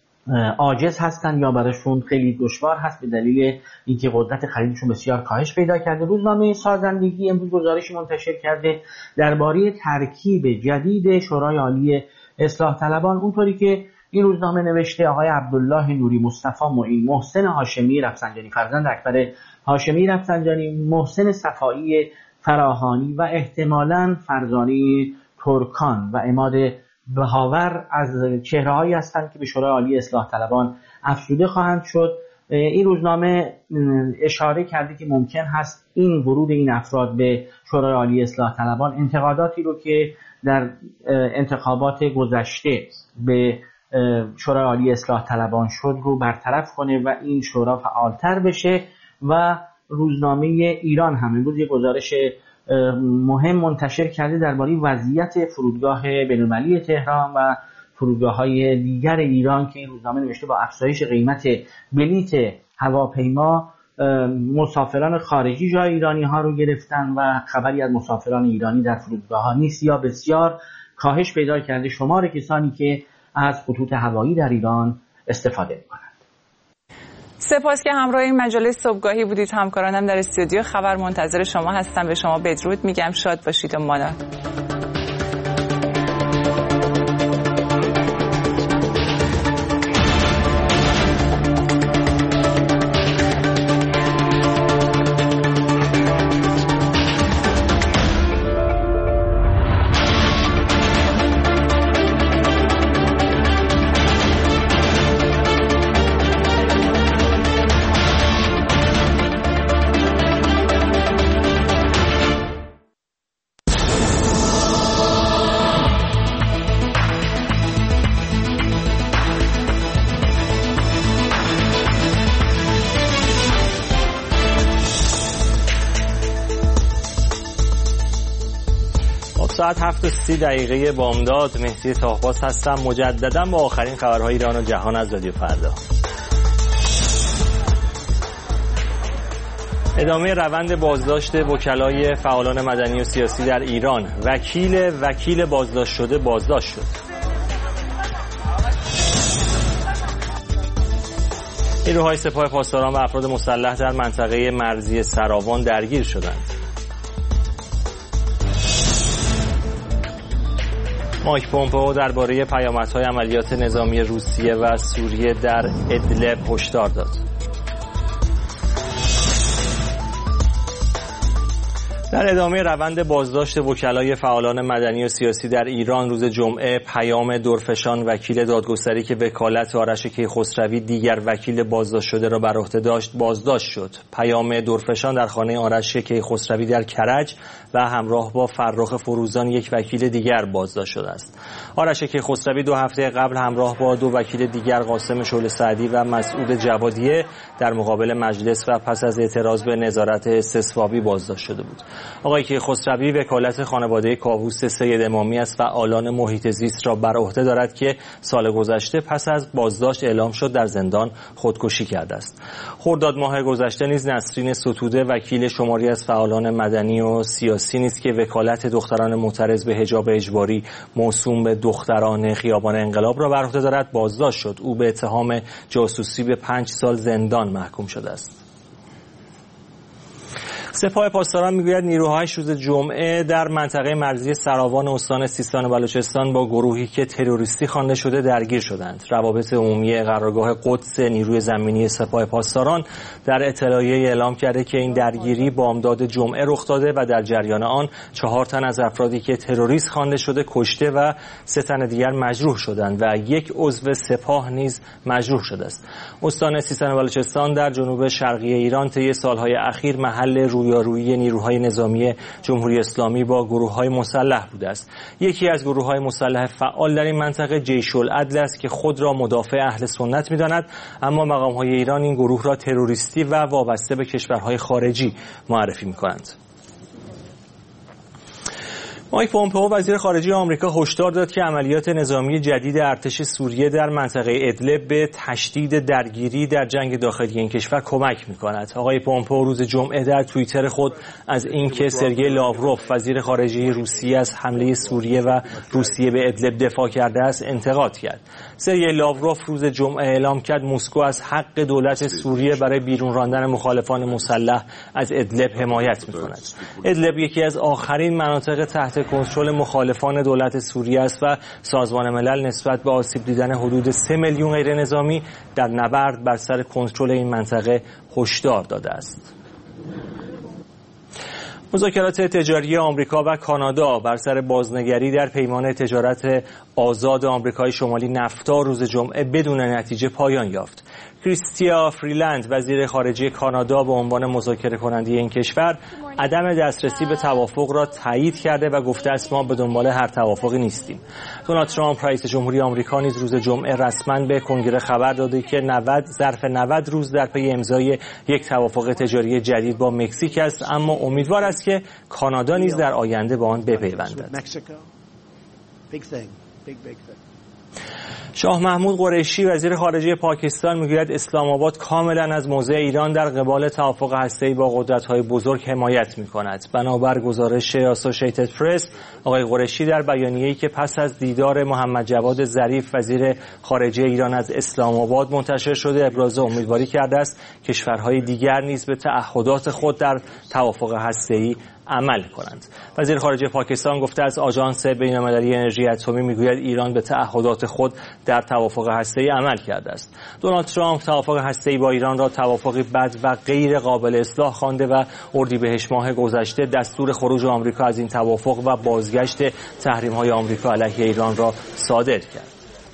عاجز هستند یا براشون خیلی دشوار هست به دلیل اینکه قدرت خریدشون بسیار کاهش پیدا کرده. روزنامه سازندگی امروز گزارشی منتشر کرده درباره ترکیب جدید شورای عالی اصلاح طلبان. اونطوری که این روزنامه نوشته آقای عبدالله نوری، مصطفی معین، محسن هاشمی رفسنجانی فرزند اکبر هاشمی رفسنجانی، محسن صفایی فراهانی و احتمالاً فرزانه ترکان و عماد بهاور از چهره‌هایی هستند که به شورای عالی اصلاح طلبان افزوده خواهند شد. این روزنامه اشاره کرده که ممکن هست این ورود این افراد به شورای عالی اصلاح طلبان انتقاداتی رو که در انتخابات گذشته به شورای عالی اصلاح طلبان شد رو برطرف کنه و این شورا فعالتر بشه. و روزنامه ایران هم امروز یک گزارش مهم منتشر کرده درباره وضعیت فرودگاه بین‌المللی تهران و فرودگاه‌های دیگر ایران که این روزنامه نوشته با افزایش قیمت بلیت هواپیما مسافران خارجی جای ایرانی‌ها رو گرفتن و خبری از مسافران ایرانی در فرودگاه‌ها نیست یا بسیار کاهش پیدا کرده شمار کسانی که از خطوط هوایی در ایران استفاده می‌کنند. سپاس که همراه این مجله صبحگاهی بودید. همکارانم در استودیو خبر منتظر شما هستم. به شما بدرود میگم. شاد باشید و مانا. ساعت 7:30 بامداد. مهدی طاهباز هستم مجددا با آخرین خبرهای ایران و جهان از رادیو فردا. ادامه روند بازداشت وکلای فعالان مدنی و سیاسی در ایران. وکیل بازداشت شده بازداشت شد. نیروهای سپاه پاسداران و افراد مسلح در منطقه مرزی سراوان درگیر شدند. مایک پومپئو درباره پیامدهای عملیات نظامی روسیه و سوریه در ادلب هشدار داد. در ادامه روند بازداشت وکلای فعالان مدنی و سیاسی در ایران روز جمعه پیام درفشان وکیل دادگستری که وکالت آرش کیخسروی دیگر وکیل بازداشت شده را بر عهده داشت بازداشت شد. پیام درفشان در خانه آرش کیخسروی در کرج و همراه با فرخ فروزان یک وکیل دیگر بازداشت شده است. آرش کیخسروی 2 هفته قبل همراه با 2 وکیل دیگر قاسم شعله سعدی و مسعود جوادیه در مقابل مجلس و پس از اعتراض به نظارت استصوابی بازداشت شده بود. آقای کیخسروی وکالت خانواده کاووس سید امامی از فعالان محیط زیست را بر عهده دارد که سال گذشته پس از بازداشت اعلام شد در زندان خودکشی کرده است. خرداد ماه گذشته نیز نسرین ستوده وکیل شماری از فعالان مدنی و سیاسی نیز که وکالت دختران معترض به حجاب اجباری موسوم به دختران خیابان انقلاب را بر عهده دارد بازداشت شد. او به اتهام جاسوسی به 5 سال زندان محکوم شده است. سپاه پاسداران میگوید نیروهایش روز جمعه در منطقه مرزی سراوان استان سیستان و بلوچستان با گروهی که تروریستی خوانده شده درگیر شدند. روابط عمومی قرارگاه قدس نیروی زمینی سپاه پاسداران در اطلاعیه اعلام کرده که این درگیری بامداد جمعه رخ داده و در جریان آن 4 تن از افرادی که تروریست خوانده شده کشته و 3 تن دیگر مجروح شدند و 1 عضو سپاه نیز مجروح شده است. استان سیستان و بلوچستان در جنوب شرقی ایران طی سالهای اخیر محل رویارویی نیروهای نظامی جمهوری اسلامی با گروه‌های مسلح بوده است. یکی از گروه‌های مسلح فعال در این منطقه جیش العدل است که خود را مدافع اهل سنت می‌داند، اما مقام‌های ایران این گروه را تروریستی و وابسته به کشورهای خارجی معرفی می‌کنند. مایک پومپئو وزیر خارجه آمریکا هشدار داد که عملیات نظامی جدید ارتش سوریه در منطقه ادلب به تشدید درگیری در جنگ داخلی این کشور کمک می‌کند. آقای پومپئو روز جمعه در توییتر خود از اینکه سرگئی لاوروف وزیر خارجه روسیه از حمله سوریه و روسیه به ادلب دفاع کرده است انتقاد کرد. سرگئی لاوروف روز جمعه اعلام کرد مسکو از حق دولت سوریه برای بیرون راندن مخالفان مسلح از ادلب حمایت می‌کند. ادلب یکی از آخرین مناطق تحت کنترل مخالفان دولت سوریه است و سازمان ملل نسبت به آسیب دیدن حدود 3 میلیون غیر نظامی در نبرد بر سر کنترل این منطقه هشدار داده است. مذاکرات تجاری آمریکا و کانادا بر سر بازنگری در پیمان تجارت آزاد آمریکای شمالی نفتا روز جمعه بدون نتیجه پایان یافت. کریستیا فریلند وزیر خارجه کانادا به عنوان مذاکره کننده این کشور عدم دسترسی به توافق را تایید کرده و گفته است ما به دنبال هر توافقی نیستیم. دونالد ترامپ رئیس جمهوری آمریکا نیز روز جمعه رسما به کنگره خبر داده که ظرف 90 روز در پی امضای یک توافق تجاری جدید با مکزیک است، اما امیدوار است که کانادا نیز در آینده به آن بپیوندد. شاه محمود قریشی وزیر خارجه پاکستان میگوید اسلام آباد کاملا از موضع ایران در قبال توافق هسته‌ای با قدرت‌های بزرگ حمایت می‌کند. بنابر گزارش اسوسییتد پرس، آقای قریشی در بیانیه‌ای که پس از دیدار محمد جواد ظریف وزیر خارجه ایران از اسلام آباد منتشر شده ابراز امیدواری کرده است کشورهای دیگر نیز به تعهدات خود در توافق هسته‌ای عمل کنند. وزیر خارجه پاکستان گفته از آژانس بین‌المللی انرژی اتمی میگوید ایران به تعهدات خود در توافق هسته‌ای عمل کرده است. دونالد ترامپ توافق هسته‌ای با ایران را توافقی بد و غیر قابل اصلاح خوانده و اردیبهشت ماه گذشته دستور خروج آمریکا از این توافق و بازگشت تحریم‌های آمریکا علیه ایران را صادر کرد.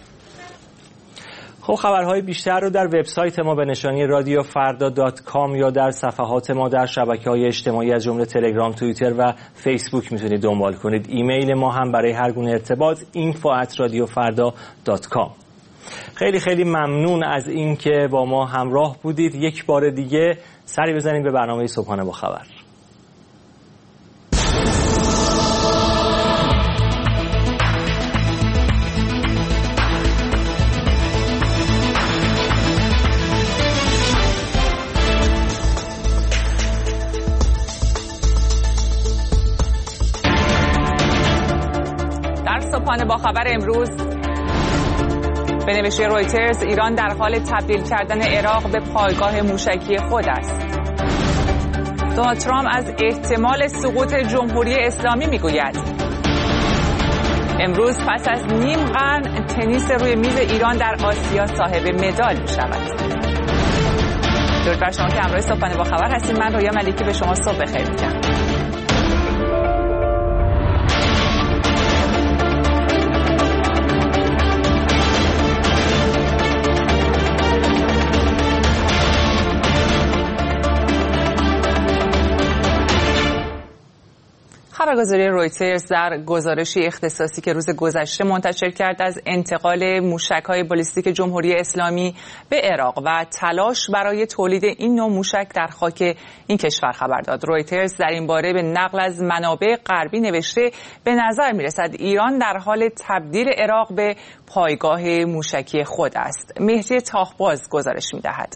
خب خبرهای بیشتر رو در وبسایت ما به نشانی radiofarda.com یا در صفحات ما در شبکه‌های اجتماعی از جمله تلگرام، توییتر و فیسبوک میتونید دنبال کنید. ایمیل ما هم برای هر گونه ارتباط info@radiofarda.com. خیلی خیلی ممنون از این که با ما همراه بودید. یک بار دیگه سری بزنیم به برنامه صبحانه با خبر. صبحانه با خبر امروز. به نوشته رویترز ایران در حال تبدیل کردن عراق به پایگاه موشکی خود است. دونالد ترامپ از احتمال سقوط جمهوری اسلامی میگوید. امروز پس از نیم قرن تنیس روی میز ایران در آسیا صاحب مدال می‌شود. درود بر شما که همراه صبحانه با خبر هستید. من رویا ملیکی به شما صبح بخیر میگم. خبرگزاری رویترز در گزارشی اختصاصی که روز گذشته منتشر کرد از انتقال موشک‌های بالیستیک جمهوری اسلامی به عراق و تلاش برای تولید این نوع موشک در خاک این کشور خبر داد. رویترز در این باره به نقل از منابع غربی نوشته به نظر می‌رسد ایران در حال تبدیل عراق به پایگاه موشکی خود است. مهدی تاهباز گزارش می‌دهد.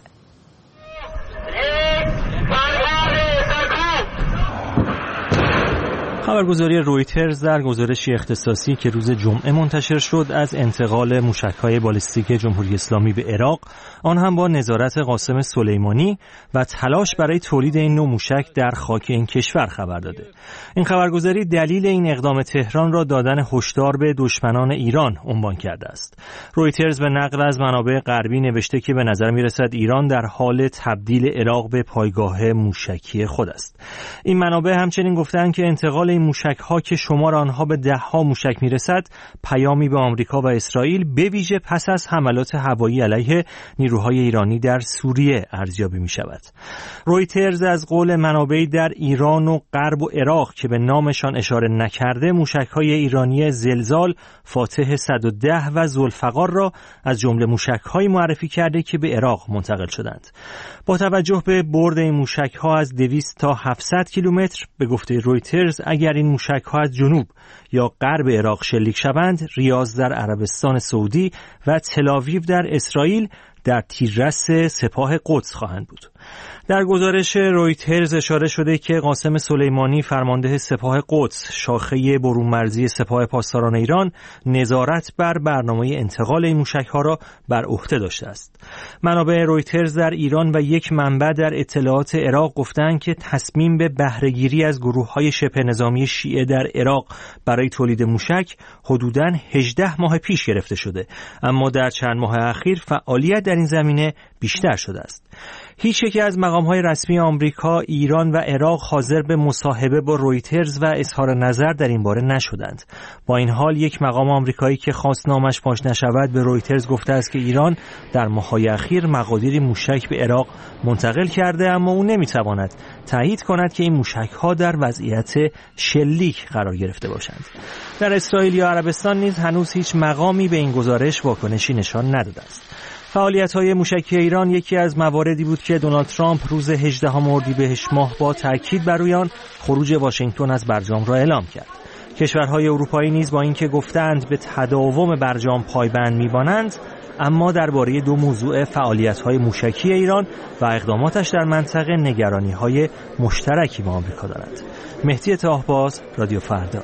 خبرگزاری رویترز در گزارشی اختصاصی که روز جمعه منتشر شد از انتقال موشک‌های بالیستیک جمهوری اسلامی به عراق، آن هم با نظارت قاسم سلیمانی و تلاش برای تولید این نوع موشک در خاک این کشور خبر داده. این خبرگزاری دلیل این اقدام تهران را دادن هشدار به دشمنان ایران عنوان کرده است. رویترز به نقل از منابع غربی نوشته که به نظر می‌رسد ایران در حال تبدیل عراق به پایگاه موشکی خود است. این منابع همچنین گفتند که انتقال این موشک‌ها که شمار آنها به ده‌ها موشک میرسد پیامی به آمریکا و اسرائیل به ویژه پس از حملات هوایی علیه نیروهای ایرانی در سوریه ارزیابی می‌شود. رویترز از قول منابعی در ایران و غرب و عراق که به نامشان اشاره نکرده موشک‌های ایرانی زلزال، فاتح 110 و ذوالفقار را از جمله موشک‌های معرفی کرده که به عراق منتقل شدند. با توجه به برد این موشک‌ها از 200 تا 700 کیلومتر به گفته رویترز اگر این موشک‌ها از جنوب یا غرب عراق شلیک شوند، ریاض در عربستان سعودی و تل‌آویو در اسرائیل در تیررس سپاه قدس خواهند بود. در گزارش رویترز اشاره شده که قاسم سلیمانی فرمانده سپاه قدس، شاخه برون‌مرزی سپاه پاسداران ایران، نظارت بر برنامه انتقال این موشک‌ها را بر عهده داشته است. منابع رویترز در ایران و یک منبع در اطلاعات عراق گفتند که تصمیم به بهره‌گیری از گروه‌های شبه نظامی شیعه در عراق برای تولید موشک حدوداً 18 ماه پیش گرفته شده، اما در چند ماه اخیر فعالیت در این زمینه بیشتر شده است. هیچ یک از مقام‌های رسمی آمریکا، ایران و عراق حاضر به مصاحبه با رویترز و اظهار نظر در این باره نشدند. با این حال یک مقام آمریکایی که خواست نامش پاش نشود به رویترز گفته است که ایران در ماه‌های اخیر مقادیری موشک به عراق منتقل کرده، اما او نمی‌تواند تایید کند که این موشک‌ها در وضعیت شلیک قرار گرفته باشند. در اسرائیل یا عربستان نیز هنوز هیچ مقامی به این گزارش واکنشی نشان نداده است. فعالیت‌های موشکی ایران یکی از مواردی بود که دونالد ترامپ روز 18 اردیبهشت ماه با تاکید بر روی آن خروج واشنگتن از برجام را اعلام کرد. کشورهای اروپایی نیز با اینکه گفتند به تداوم برجام پایبند می‌مانند، اما درباره دو موضوع فعالیت‌های موشکی ایران و اقداماتش در منطقه نگرانی‌های مشترکی با آمریکا دارند. مهدی تاهباز، رادیو فردا.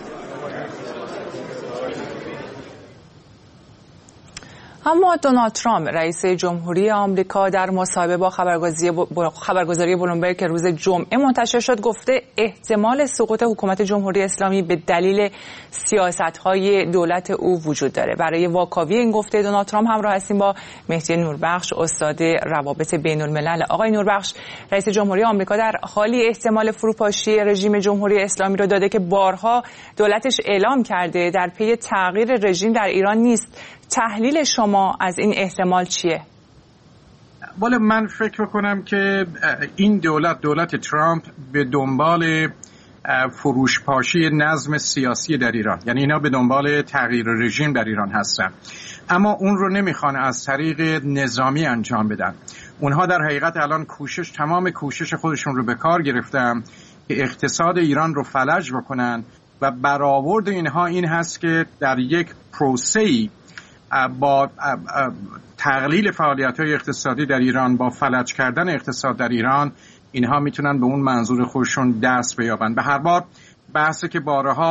اما دونالد ترامپ رئیس جمهوری آمریکا در مصاحبه با خبرگزاری بلومبرگ که روز جمعه منتشر شد گفته احتمال سقوط حکومت جمهوری اسلامی به دلیل سیاست‌های دولت او وجود داره. برای واکاوی این گفته دونالد ترامپ همراه هستیم با مهدی نوربخش، استاد روابط بین‌الملل. آقای نوربخش، رئیس جمهوری آمریکا در حالی احتمال فروپاشی رژیم جمهوری اسلامی رو داده که بارها دولتش اعلام کرده در پی تغییر رژیم در ایران نیست. تحلیل شما از این احتمال چیه؟ والا من فکر کنم که این دولت ترامپ به دنبال فروشپاشی نظم سیاسی در ایران، یعنی اینا به دنبال تغییر رژیم در ایران هستن، اما اون رو نمیخوان از طریق نظامی انجام بدن. اونها در حقیقت الان تمام کوشش خودشون رو به کار گرفتن که اقتصاد ایران رو فلج بکنن و برآورد اینها این هست که در یک پروسه‌ای با تقلیل فعالیت‌های اقتصادی در ایران، با فلج کردن اقتصاد در ایران، اینها میتونن به اون منظور خودشون دست بیابن. به هر بار بحثی که بارها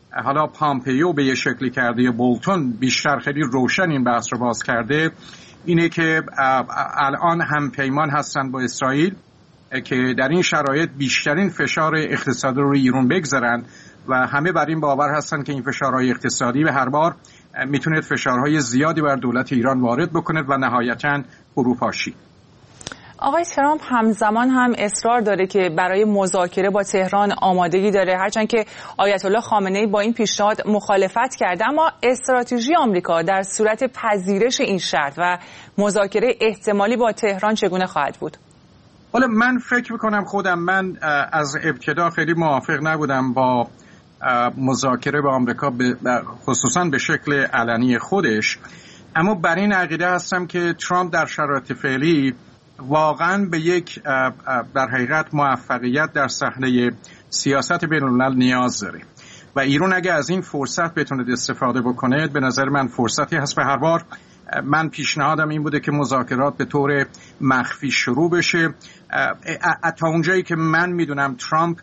حالا پامپیو به یه شکلی کرده یا بولتون بیشتر خیلی روشن این بحث رو باز کرده، اینه که الان هم پیمان هستن با اسرائیل که در این شرایط بیشترین فشار اقتصادی رو ایران بگذارن و همه بر این باور هستن که این فشارهای اقتصادی به هر بار میتونه فشارهای زیادی بر دولت ایران وارد بکنه و نهایتاً فروپاشی. آقای ترامپ همزمان هم اصرار داره که برای مذاکره با تهران آمادگی داره، هرچند که آیت الله خامنه‌ای با این پیشنهاد مخالفت کرده، اما استراتژی آمریکا در صورت پذیرش این شرط و مذاکره احتمالی با تهران چگونه خواهد بود؟ حالا من فکر میکنم من از ابتدا خیلی موافق نبودم با مذاکره با آمریکا خصوصا به شکل علنی خودش، اما بر این عقیده هستم که ترامپ در شرایط فعلی واقعا به یک در حقیقت موفقیت در صحنه سیاست بین‌الملل نیاز داره و ایران اگه از این فرصت بتونه استفاده بکنه به نظر من فرصتی هست. به هر بار من پیشنهادم این بوده که مذاکرات به طور مخفی شروع بشه. تا اونجایی که من میدونم ترامپ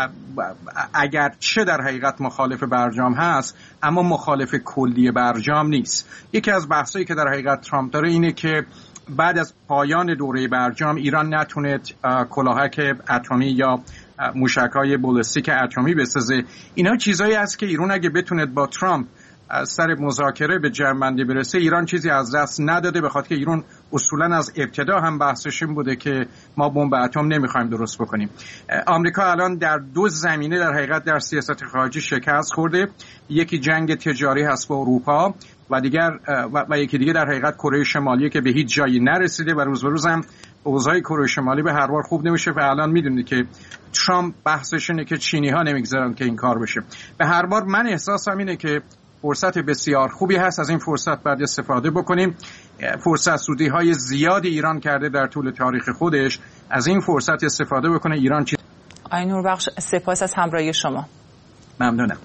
اگر چه در حقیقت مخالف برجام هست اما مخالف کلی برجام نیست. یکی از بحثایی که در حقیقت ترامپ داره اینه که بعد از پایان دوره برجام ایران نتونه کلاهک اتمی یا موشک‌های بالستیک اتمی بسازه. اینا چیزایی است که ایران اگه بتونه با ترامپ سر مذاکره به جمع‌بندی برسه ایران چیزی از دست نداده، به خاطر که ایران اصولا از ابتدا هم بحثش این بوده که ما بمب اتم نمیخوایم درست بکنیم. آمریکا الان در دو زمینه در حقیقت در سیاست خارجی شکست خورده، یکی جنگ تجاری هست با اروپا و یکی دیگه در حقیقت کره شمالی که به هیچ جایی نرسیده و روز به روز هم اوضاع کره شمالی به هر بار خوب نمیشه و الان میدونید که ترامپ بحثش اینه که چینی‌ها نمیگذارن که این کار بشه. به هر بار من احساسم اینه که فرصت بسیار خوبی هست، از این فرصت بعد استفاده بکنیم. فرصت سودی‌های زیادی ایران کرده در طول تاریخ خودش، از این فرصت استفاده بکنه. ایران آقای نوربخش سپاس از همراهی شما. ممنونم.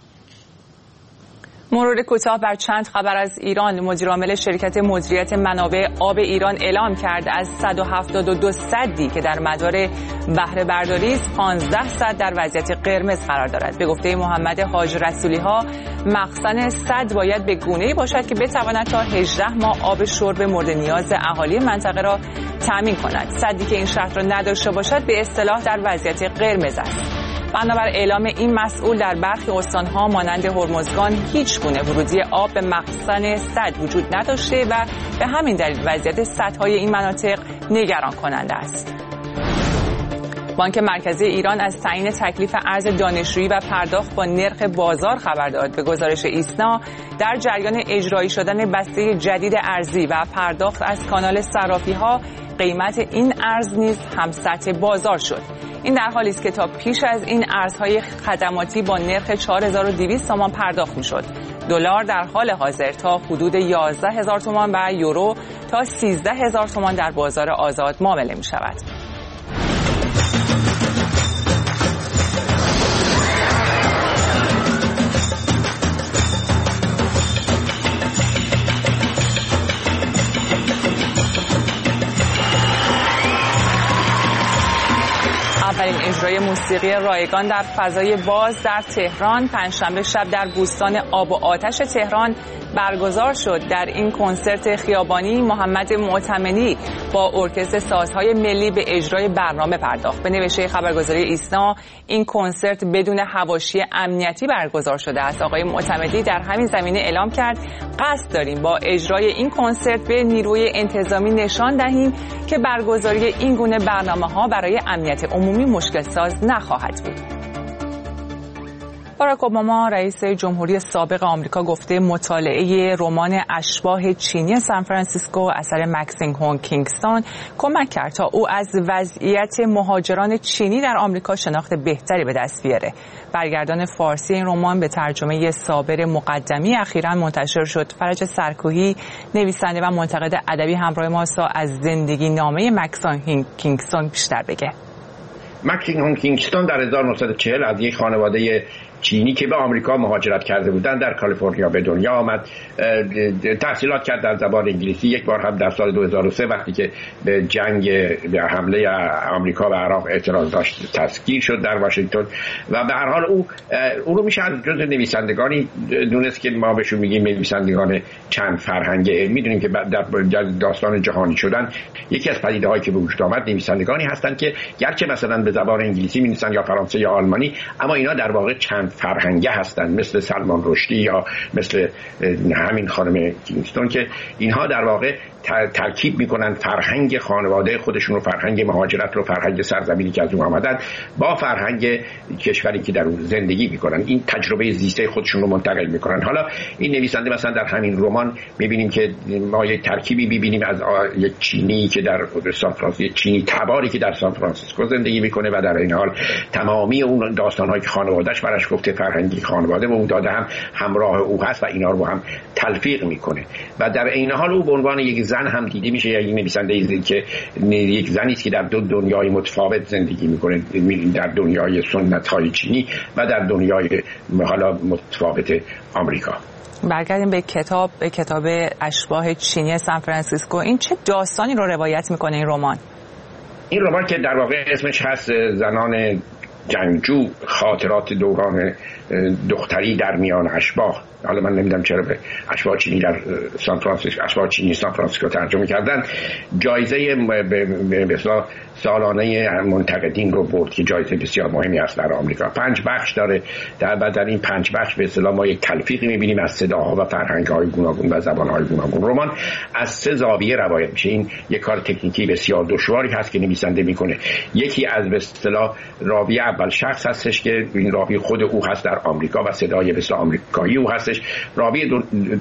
مرور کوتاه بر چند خبر از ایران. مدیر عامل شرکت مدیریت منابع آب ایران اعلام کرد از 172 سدی که در مدار بهره برداری است 15 سد در وضعیت قرمز قرار دارد. به گفته محمد حاج رسولی ها مخزن سد باید به گونه‌ای باشد که بتواند تا 18 ماه آب شرب مورد نیاز اهالی منطقه را تامین کند. سدی که این شرط را نداشته باشد به اصطلاح در وضعیت قرمز است. بنابر اعلام این مسئول در برخی استان‌ها مانند هرمزگان هیچ گونه ورودی آب به مخزن سد وجود نداشته و به همین دلیل وضعیت سدهای این مناطق نگران کننده است. بانک مرکزی ایران از تعیین تکلیف ارز دانشجویی و پرداخت با نرخ بازار خبر داد. به گزارش ایسنا در جریان اجرایی شدن بسته جدید ارزی و پرداخت از کانال صرافی‌ها قیمت این ارز نیز هم سطح بازار شد. این در حالی است که تا پیش از این ارزهای خدماتی با نرخ 4200 تومان پرداخت می‌شد. دلار در حال حاضر تا حدود 11000 تومان و یورو تا 13000 تومان در بازار آزاد معامله می‌شود. اولین اجرای موسیقی رایگان در فضای باز در تهران پنجشنبه شب در بوستان آب و آتش تهران برگزار شد. در این کنسرت خیابانی محمد معتمدی با ارکستر سازهای ملی به اجرای برنامه پرداخت. به نوشته خبرگزاری ایسنا این کنسرت بدون حواشی امنیتی برگزار شده است. آقای معتمدی در همین زمینه اعلام کرد قصد داریم با اجرای این کنسرت به نیروی انتظامی نشان دهیم که برگزاری این گونه برنامه‌ها برای امنیت عمومی مشکل ساز نخواهد بود. باراک اوباما رئیس جمهوری سابق آمریکا گفته مطالعه رمان اشباح چینی سان فرانسیسکو اثر مکسینگ هونگ کینگستون کمک کرد تا او از وضعیت مهاجران چینی در آمریکا شناخت بهتری به دست بیاره. برگردان فارسی این رمان به ترجمه صابر مقدمی اخیراً منتشر شد. فرج سرکوهی نویسنده و منتقد ادبی همراه ما از زندگی نامه مکسینگ کینگستون بیشتر بگه. مکسینگ هونگ کینگستون در 1940 از یک خانواده چینی که به آمریکا مهاجرت کرده بودن در کالیفرنیا به دنیا آمد. تحصیلات کرد در زبان انگلیسی. یک بار هم در سال 2003 وقتی که به به حمله آمریکا به عراق اعتراض داشت تسکیر شد در واشنگتن و به هر حال او رو میشه از جز نویسندگانی دونست که ما بهشون میگیم نویسندگان چند فرهنگه. میدونیم که در داستان جهانی شدن یکی از پدیده‌هایی که به وجود آمد نویسندگانی هستند که گرچه مثلا به زبان انگلیسی می‌نویسن یا فرانسه یا آلمانی، اما اینا در واقع چند فرهنگه هستند، مثل سلمان رشدی یا مثل همین خانم کینگستون که اینها در واقع ترکیب میکنن فرهنگ خانواده خودشون رو، فرهنگ مهاجرت رو، فرهنگ سرزمینی که از اون آمدن با فرهنگ کشوری که در اون زندگی میکنن، این تجربه زیسته خودشون رو منتقل میکنن. حالا این نویسنده مثلا در همین رمان میبینیم که ما یک ترکیبی میبینیم از یک چینی که در سان فرانسیسکو، چینی تباری که در سان فرانسیسکو زندگی میکنه و در این حال تمامی اون داستانهایی که خانواده‌اش براش گفته فرهنگی خانواده به او داده هم همراه او هست و اینا رو هم تلفیق میکنه و در این حال او به عنوان یک زن هم دیده میشه، یا یک نویسنده که یک زنی است که در دو دنیای متفاوت زندگی میکنه، در دنیای سنت‌های چینی و در دنیای حالا متفاوت آمریکا. برگردیم به کتاب اشباح چینی سان فرانسیسکو. این چه داستانی رو روایت میکنه این رمان؟ این رمان که در واقع اسمش هست زنان جنگجو، خاطرات دوران دختری در میان اشباح. حالا من نمیدونم چرا به اشباح چینی در سان فرانسیسکو، اشباح چینی سان فرانسیسکو ترجمه کردن. جایزه به سالانه منتقدین رو برد که جایزه بسیار مهمی است در آمریکا. 5 بخش داره. در این 5 بخش به اصطلاح ما یک تلفیقی می‌بینیم از صداها و فرهنگ‌های گوناگون و زبان‌های گوناگون. رمان از 3 زاویه روایت میشه. این یک کار تکنیکی بسیار دشواری هست که نویسنده میکنه. یکی از به اصطلاح راوی اول شخص هستش که این راوی خود او هست در آمریکا و صدای به اصطلاح آمریکایی او هستش. راوی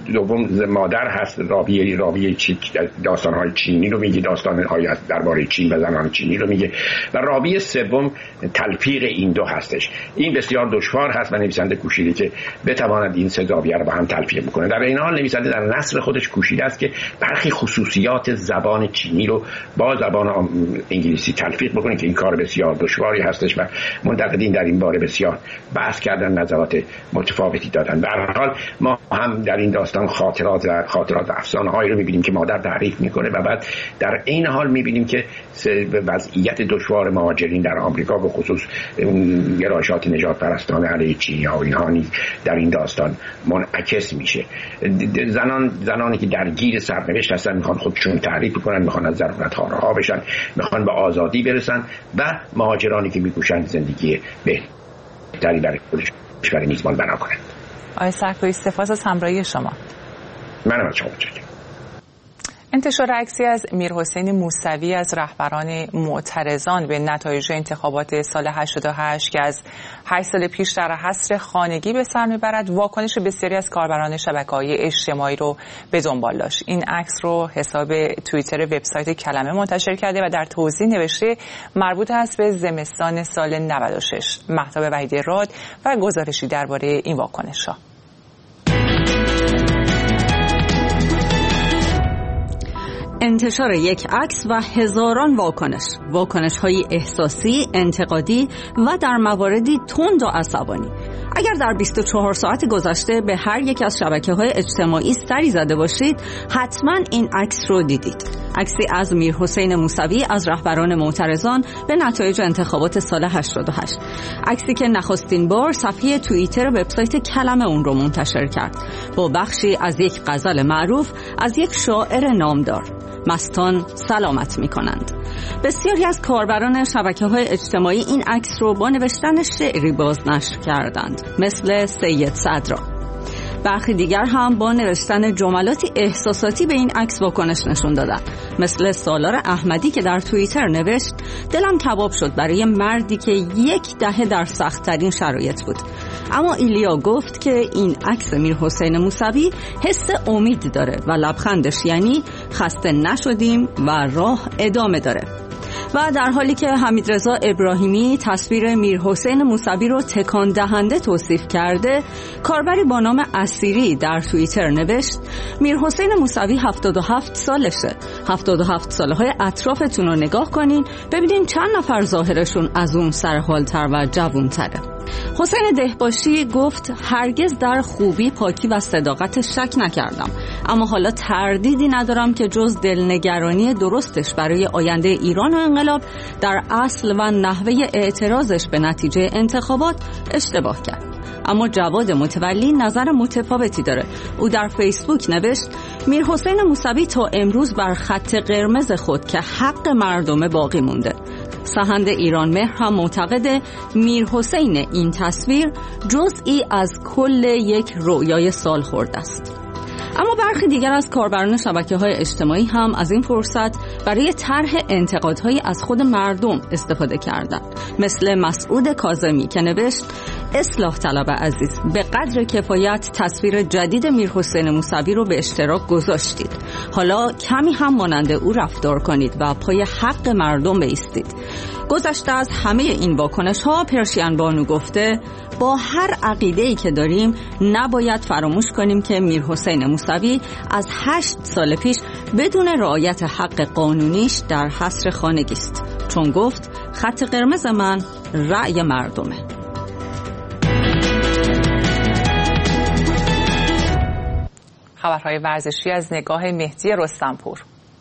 دوم مادر هست، راوی داستان‌های چینی رو میگه، داستان‌های درباره چین و زنان چینی رو میگه، و راوی سوم تلفیق این دو هستش. این بسیار دشوار هست و نویسنده کوشیده که بتواند این 3 زاویه رو با هم تلفیق بکنه. در این حال نویسنده در نثر خودش کوشیده است که برخی خصوصیات زبان چینی رو با زبان انگلیسی تلفیق بکنه که این کار بسیار دشواری هستش و منتقدین در این باره بسیار بحث کردن، نظرات متفاوتی دادن. به هر حال ما هم در این داستان خاطرات افسانه‌هایی رو می‌بینیم که مادر تعریف می‌کنه و بعد در این حال می‌بینیم که وضعیت دشوار مهاجرین در آمریکا به خصوص گرایشات نجات پرستانه علیه چینی‌ها و اینها نیز در این داستان منعکس میشه. زنانی که درگیر سرنوشت هستن میخوان خودشون تعریف کنن، میخوان از ضرورت‌ها رها بشن، میخوان به آزادی برسن، و مهاجرانی که میکوشن زندگی بهتری برای خودشون برای میزبان بنا کنند. آقای سرکویی، سپاس از همراهی شما. منم از شما متشکرم. انتشار عکسی از میرحسین موسوی از رهبران معترضان به نتایج انتخابات سال 88 که از 8 سال پیش در حصر خانگی به سر میبرد، واکنش بسیاری از کاربران شبکه‌های اجتماعی رو به دنبال داشت. این عکس رو حساب توییتر وبسایت کلمه منتشر کرده و در توضیح نوشته مربوط است به زمستان سال 96. مهتاب وحیدی راد و گزارشی درباره این واکنش‌ها. انتشار یک عکس و هزاران واکنش‌های احساسی، انتقادی و در مواردی تند و عصبانی. اگر در 24 ساعت گذشته به هر یک از شبکه‌های اجتماعی سری زده باشید، حتما این عکس رو دیدید. عکسی از میرحسین موسوی از رهبران معترضان به نتایج انتخابات سال 88. عکسی که نخستین بار صفحه توییتر وبسایت کلمه اون رو منتشر کرد با بخشی از یک غزل معروف از یک شاعر نامدار. مستان سلامت می‌کنند. بسیاری از کاربران شبکه‌های اجتماعی این عکس رو با نوشتن شعری بازنشر کردند، مثل سید صدرا. برخی دیگر هم با نوشتن جملاتی احساساتی به این عکس واکنش نشون دادند، مثل سالار احمدی که در توییتر نوشت دلم کباب شد برای مردی که 10 دهه در سخت‌ترین شرایط بود. اما ایلیا گفت که این عکس میرحسین موسوی حس امید داره و لبخندش یعنی خسته نشدیم و راه ادامه داره. و در حالی که حمیدرضا ابراهیمی تصویر میرحسین موسوی رو تکان دهنده توصیف کرده، کاربری با نام اسیری در توییتر نوشت میرحسین موسوی 77 سالشه. 77 سالهای اطرافتون رو نگاه کنین، ببینین چند نفر ظاهرشون از اون سرحالتر و جوانتره. حسین دهباشی گفت هرگز در خوبی، پاکی و صداقت شک نکردم، اما حالا تردیدی ندارم که جز دلنگرانی درستش برای آینده ایران و انقلاب در اصل و نحوه اعتراضش به نتیجه انتخابات اشتباه کرد. اما جواد متولی نظر متفاوتی داره. او در فیسبوک نوشت میرحسین موسوی تا امروز بر خط قرمز خود که حق مردم باقی مونده. سحند ایران مهر هم معتقد میرحسین این تصویر جزئی از کل یک رؤیای سال خورده است. اما برخی دیگر از کاربران شبکه‌های اجتماعی هم از این فرصت برای طرح انتقادهایی از خود مردم استفاده کردند، مثل مسعود کاظمی که نوشت اصلاح طلب عزیز، به قدر کفایت تصویر جدید میرحسین موسوی رو به اشتراک گذاشتید. حالا کمی هم مانند او رفتار کنید و پای حق مردم بایستید. گذشته از همه این واکنش‌ها، پرشین بانو گفته با هر عقیده‌ای که داریم نباید فراموش کنیم که میرحسین موسوی از 8 سال پیش بدون رعایت حق قانونیش در حصر خانگی است، چون گفت خط قرمز من رأی مردمه. خبرهای ورزشی از نگاه مهدی رستمپور.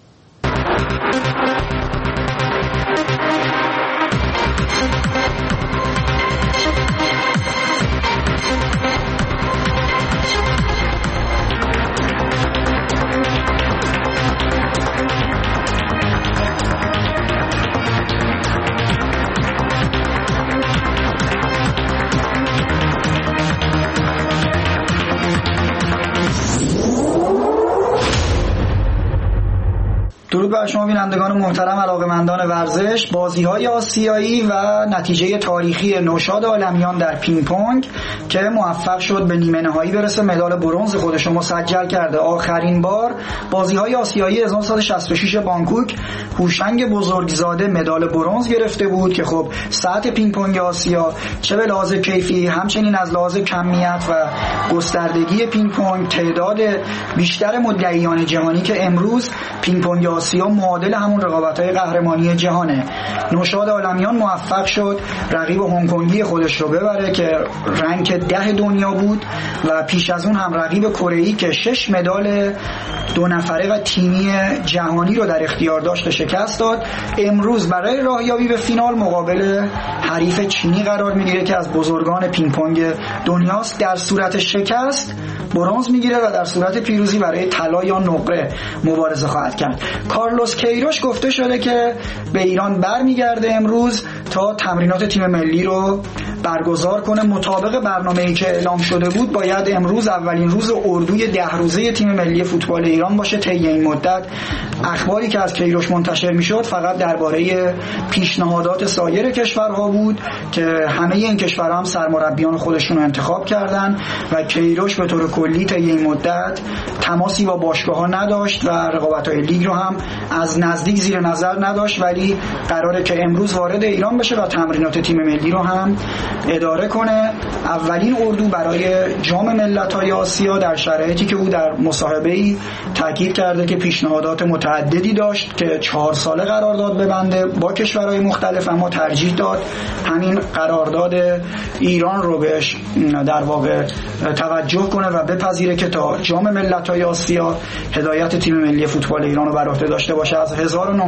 درود بر شما بینندگان محترم علاقه‌مندان ورزش. بازی‌های آسیایی و نتیجه تاریخی نوشاد عالمیان در پینگ پونگ که موفق شد به نیمه نهایی برسه، مدال برنز خودش رو مسجل کرده. آخرین بار بازی‌های آسیایی 1966 بانکوک هوشنگ بزرگزاده مدال برنز گرفته بود که خب سطح پینگ پونگ آسیا چه به لحاظ کیفی همچنین از لحاظ کمیت و گستردگی پینگ پونگ، تعداد بیشتر مدعیان جهانی که امروز پینگ پونگ آسیا معادل همون رقابت‌های قهرمانی جهانه. نوشاد عالمیان موفق شد رقیب هنگ کنگی خودش رو ببره که رنک 10 دنیا بود و پیش از اون هم رقیب کره‌ای که 6 مدال 2 نفره و تیمی جهانی رو در اختیار داشت شکست داد. امروز برای راهیابی به فینال مقابل حریف چینی قرار میگیره که از بزرگان پینگ پونگ دنیاست. در صورت شکست برنز میگیره و در صورت پیروزی برای طلا یا نقره مبارزه خواهد کرد. کارلوس کیروش گفته شده که به ایران برمیگرده امروز تا تمرینات تیم ملی رو برگزار کنه. مطابق برنامه‌ای که اعلام شده بود باید امروز اولین روز اردوی 10 روزه تیم ملی فوتبال ایران باشه. طی این مدت اخباری که از کیروش منتشر میشد فقط درباره پیشنهادات سایر کشورها بود که همه این کشورها هم سرمربیان خودشون رو انتخاب کردن و کیروش به طور کلی طی این مدت تماسی با باشگاه‌ها نداشت و رقابت‌های لیگ رو هم از نزدیک زیر نظر نداشت، ولی قراره که امروز وارد ایران بشه و تمرینات تیم ملی رو هم اداره کنه. اولین اردو برای جام ملت‌های آسیا در شرایطی که او در مصاحبه‌ای تاکید کرده که پیشنهادات متعددی داشت که 4 ساله قرارداد ببنده با کشورهای مختلف، اما ترجیح داد همین قرارداد ایران رو بهش در واقع توجه کنه و بپذیره که تا جام ملت‌های آسیا هدایت تیم ملی فوتبال ایران رو بر عهده داشته باشه. از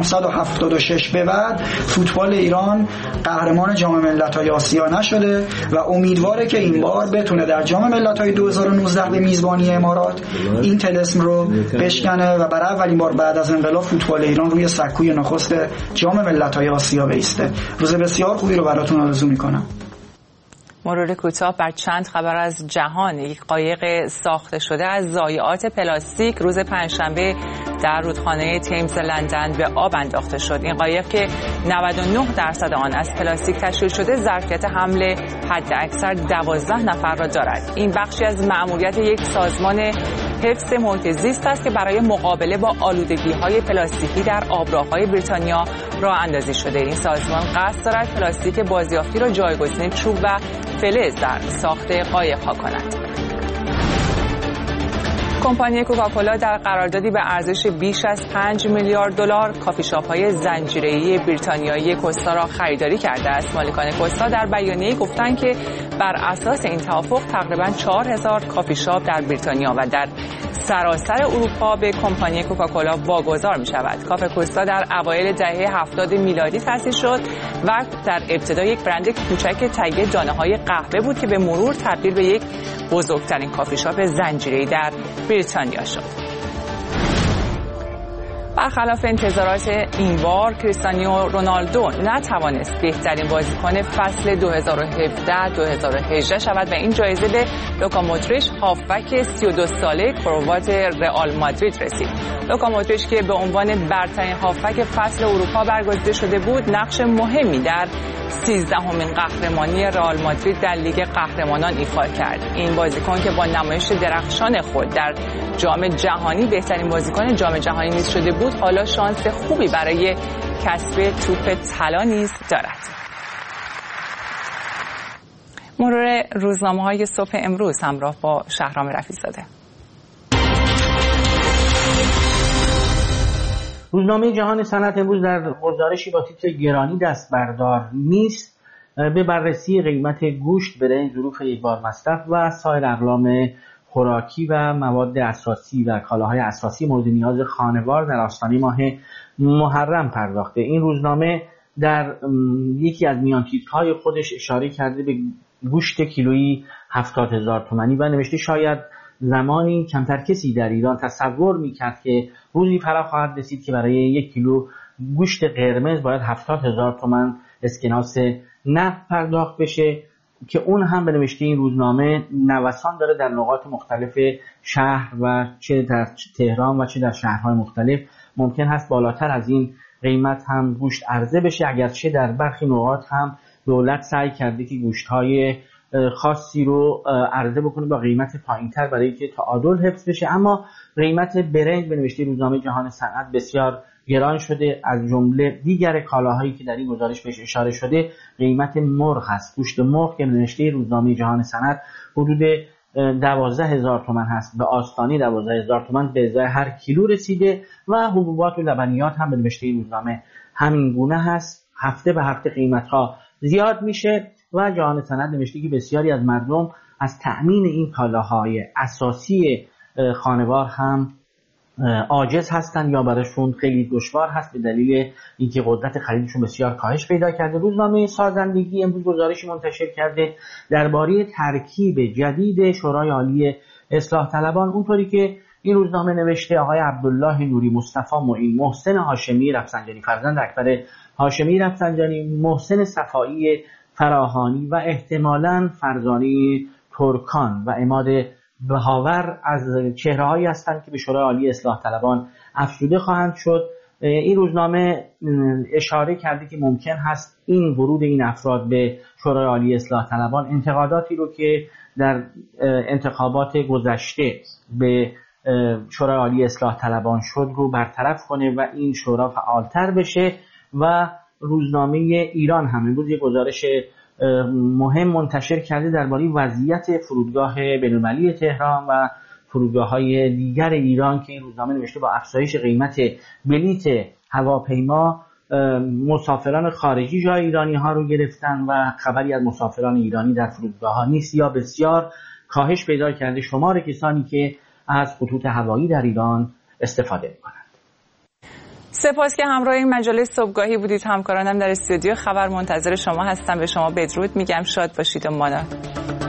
1976 به بعد فوتبال ایران قهرمان جام ملت‌های آسیا نشده و امیدواره که این بار بتونه در جام ملت‌های 2019 به میزبانی امارات این طلسم رو بشکنه و برای اولین بار بعد از انقلاب فوتبال ایران روی سکوی نخست جام ملت‌های آسیا بایسته. روز بسیار خوبی رو براتون آرزو می‌کنم. مرور کوتاه بر چند خبر از جهان. یک قایق ساخته شده از ضایعات پلاستیک روز پنجشنبه در رودخانه تیمز لندن به آب انداخته شد. این قایق که 99% آن از پلاستیک تشکیل شده ظرفیت حمل حداکثر 12 نفر را دارد. این بخشی از مأموریت یک سازمان حفظ محیط زیست است که برای مقابله با آلودگی‌های پلاستیکی در آبراه‌های بریتانیا راه اندازی شده. این سازمان قصد دارد پلاستیک بازیافتی را جایگزین چوب و فلز در ساخت قایق‌ها کند. کمپانی کوکاکولا در قراردادی به ارزش بیش از 5 میلیارد دلار کافی شاپ‌های زنجیره‌ای بریتانیایی کوستا را خریداری کرده است. مالکان کوستا در بیانیه‌ای گفتند که بر اساس این توافق تقریباً 4000 کافی شاپ در بریتانیا و در سراسر اروپا به کمپانی کوکاکولا واگذار می‌شود. کافه کوستا در اوایل دهه 70 میلادی تأسیس شد و در ابتدا یک برند کوچک تهیه دانه‌های قهوه بود که به مرور تبدیل به یک بزرگترین کافی شاپ زنجیره‌ای در بریتانیا شد. برخلاف انتظارات این بار کریستیانو رونالدو نتوانست بهترین بازیکن فصل 2017-2018 شود و این جایزه به لوکا مودریچ هافبک 32 ساله کروات رئال مادرید رسید. لوکا مودریچ که به عنوان برترین هافبک فصل اروپا برگزیده شده بود نقش مهمی در 13مین قهرمانی رئال مادرید در لیگ قهرمانان ایفا کرد. این بازیکن که با نمایش درخشان خود در جام جهانی بهترین بازیکن جام جهانی نیز شده بود حالا شانس خوبی برای کسب توپ طلا نیز دارد. مرور روزنامه‌های صبح امروز همراه با شهرام رفیع‌زاده. روزنامه جهان صنعت امروز در گزارشی با تیتر گرانی دست بردار نیست به بررسی قیمت گوشت، برنج، ظروف یکبار مصرف و سایر اقلام خوراکی و مواد اساسی و کالاهای اساسی مورد نیاز خانوار در آستانه ماه محرم پرداخته. این روزنامه در یکی از میان تیترهای خودش اشاره کرده به گوشت کیلویی 70,000 تومانی و نوشته شاید زمانی کمتر کسی در ایران تصور میکرد که روزی فرا خواهد رسید که برای 1 کیلو گوشت قرمز باید 70,000 تومان اسکناس نفت پرداخت بشه که اون هم به نوشته این روزنامه نوسان داره در نقاط مختلف شهر و چه در تهران و چه در شهرهای مختلف. ممکن هست بالاتر از این قیمت هم گوشت عرضه بشه، اگرچه در برخی نقاط هم دولت سعی کرده که گوشت‌های خاصی رو عرضه بکنه با قیمت پایین‌تر برای که تعادل حفظ بشه. اما قیمت برنج به نوشته روزنامه جهان صنعت بسیار گران شده. از جمله دیگر کالاهایی که در این گزارش بهش اشاره شده قیمت مرغ هست. گوشت مرغ که به نوشته روزنامه جهان صنعت حدود 12,000 تومان هست، به آستانه 12,000 تومان به ازای هر کیلو رسیده و حبوبات و لبنیات هم به نوشته روزنامه همین گونه هست. هفته به هفته قیمت‌ها زیاد میشه و جهان صنعت نوشته که بسیاری از مردم از تأمین این کالاهای اساسی خانوار هم عاجز هستن یا براشون خیلی دشوار هست به دلیل اینکه قدرت خریدشون بسیار کاهش پیدا کرده. روزنامه سازندگی امروز گزارشی منتشر کرده درباره ترکیب جدید شورای عالی اصلاح طلبان، اونطوری که این روزنامه نوشته آقای عبدالله نوری، مصطفی معین، محسن هاشمی رفسنجانی فرزند اکبر هاشمی رفسنجانی، محسن صفایی فراهانی و احتمالاً فرزانه ترکان و عماد بهاور از چهره‌هایی هستند که به شورای عالی اصلاح طلبان افزوده خواهند شد. این روزنامه اشاره کرده که ممکن هست این ورود این افراد به شورای عالی اصلاح طلبان انتقاداتی رو که در انتخابات گذشته به شورای عالی اصلاح طلبان شد رو برطرف کنه و این شورا فعالتر بشه. و روزنامه ایران هم امروز یک گزارش مهم منتشر کرده درباره وضعیت فرودگاه بین‌المللی تهران و فرودگاه‌های دیگر ایران که این روزنامه نوشته با افزایش قیمت بلیت هواپیما مسافران خارجی جای ایرانی‌ها رو گرفتن و خبری از مسافران ایرانی در فرودگاه‌ها نیست یا بسیار کاهش پیدا کرده شمار کسانی که از خطوط هوایی در ایران استفاده می‌کنند. سپاس که همراه این مجله صبحگاهی بودید. همکارانم در استودیو خبر منتظر شما هستم. به شما بدرود میگم، شاد باشید و مانا.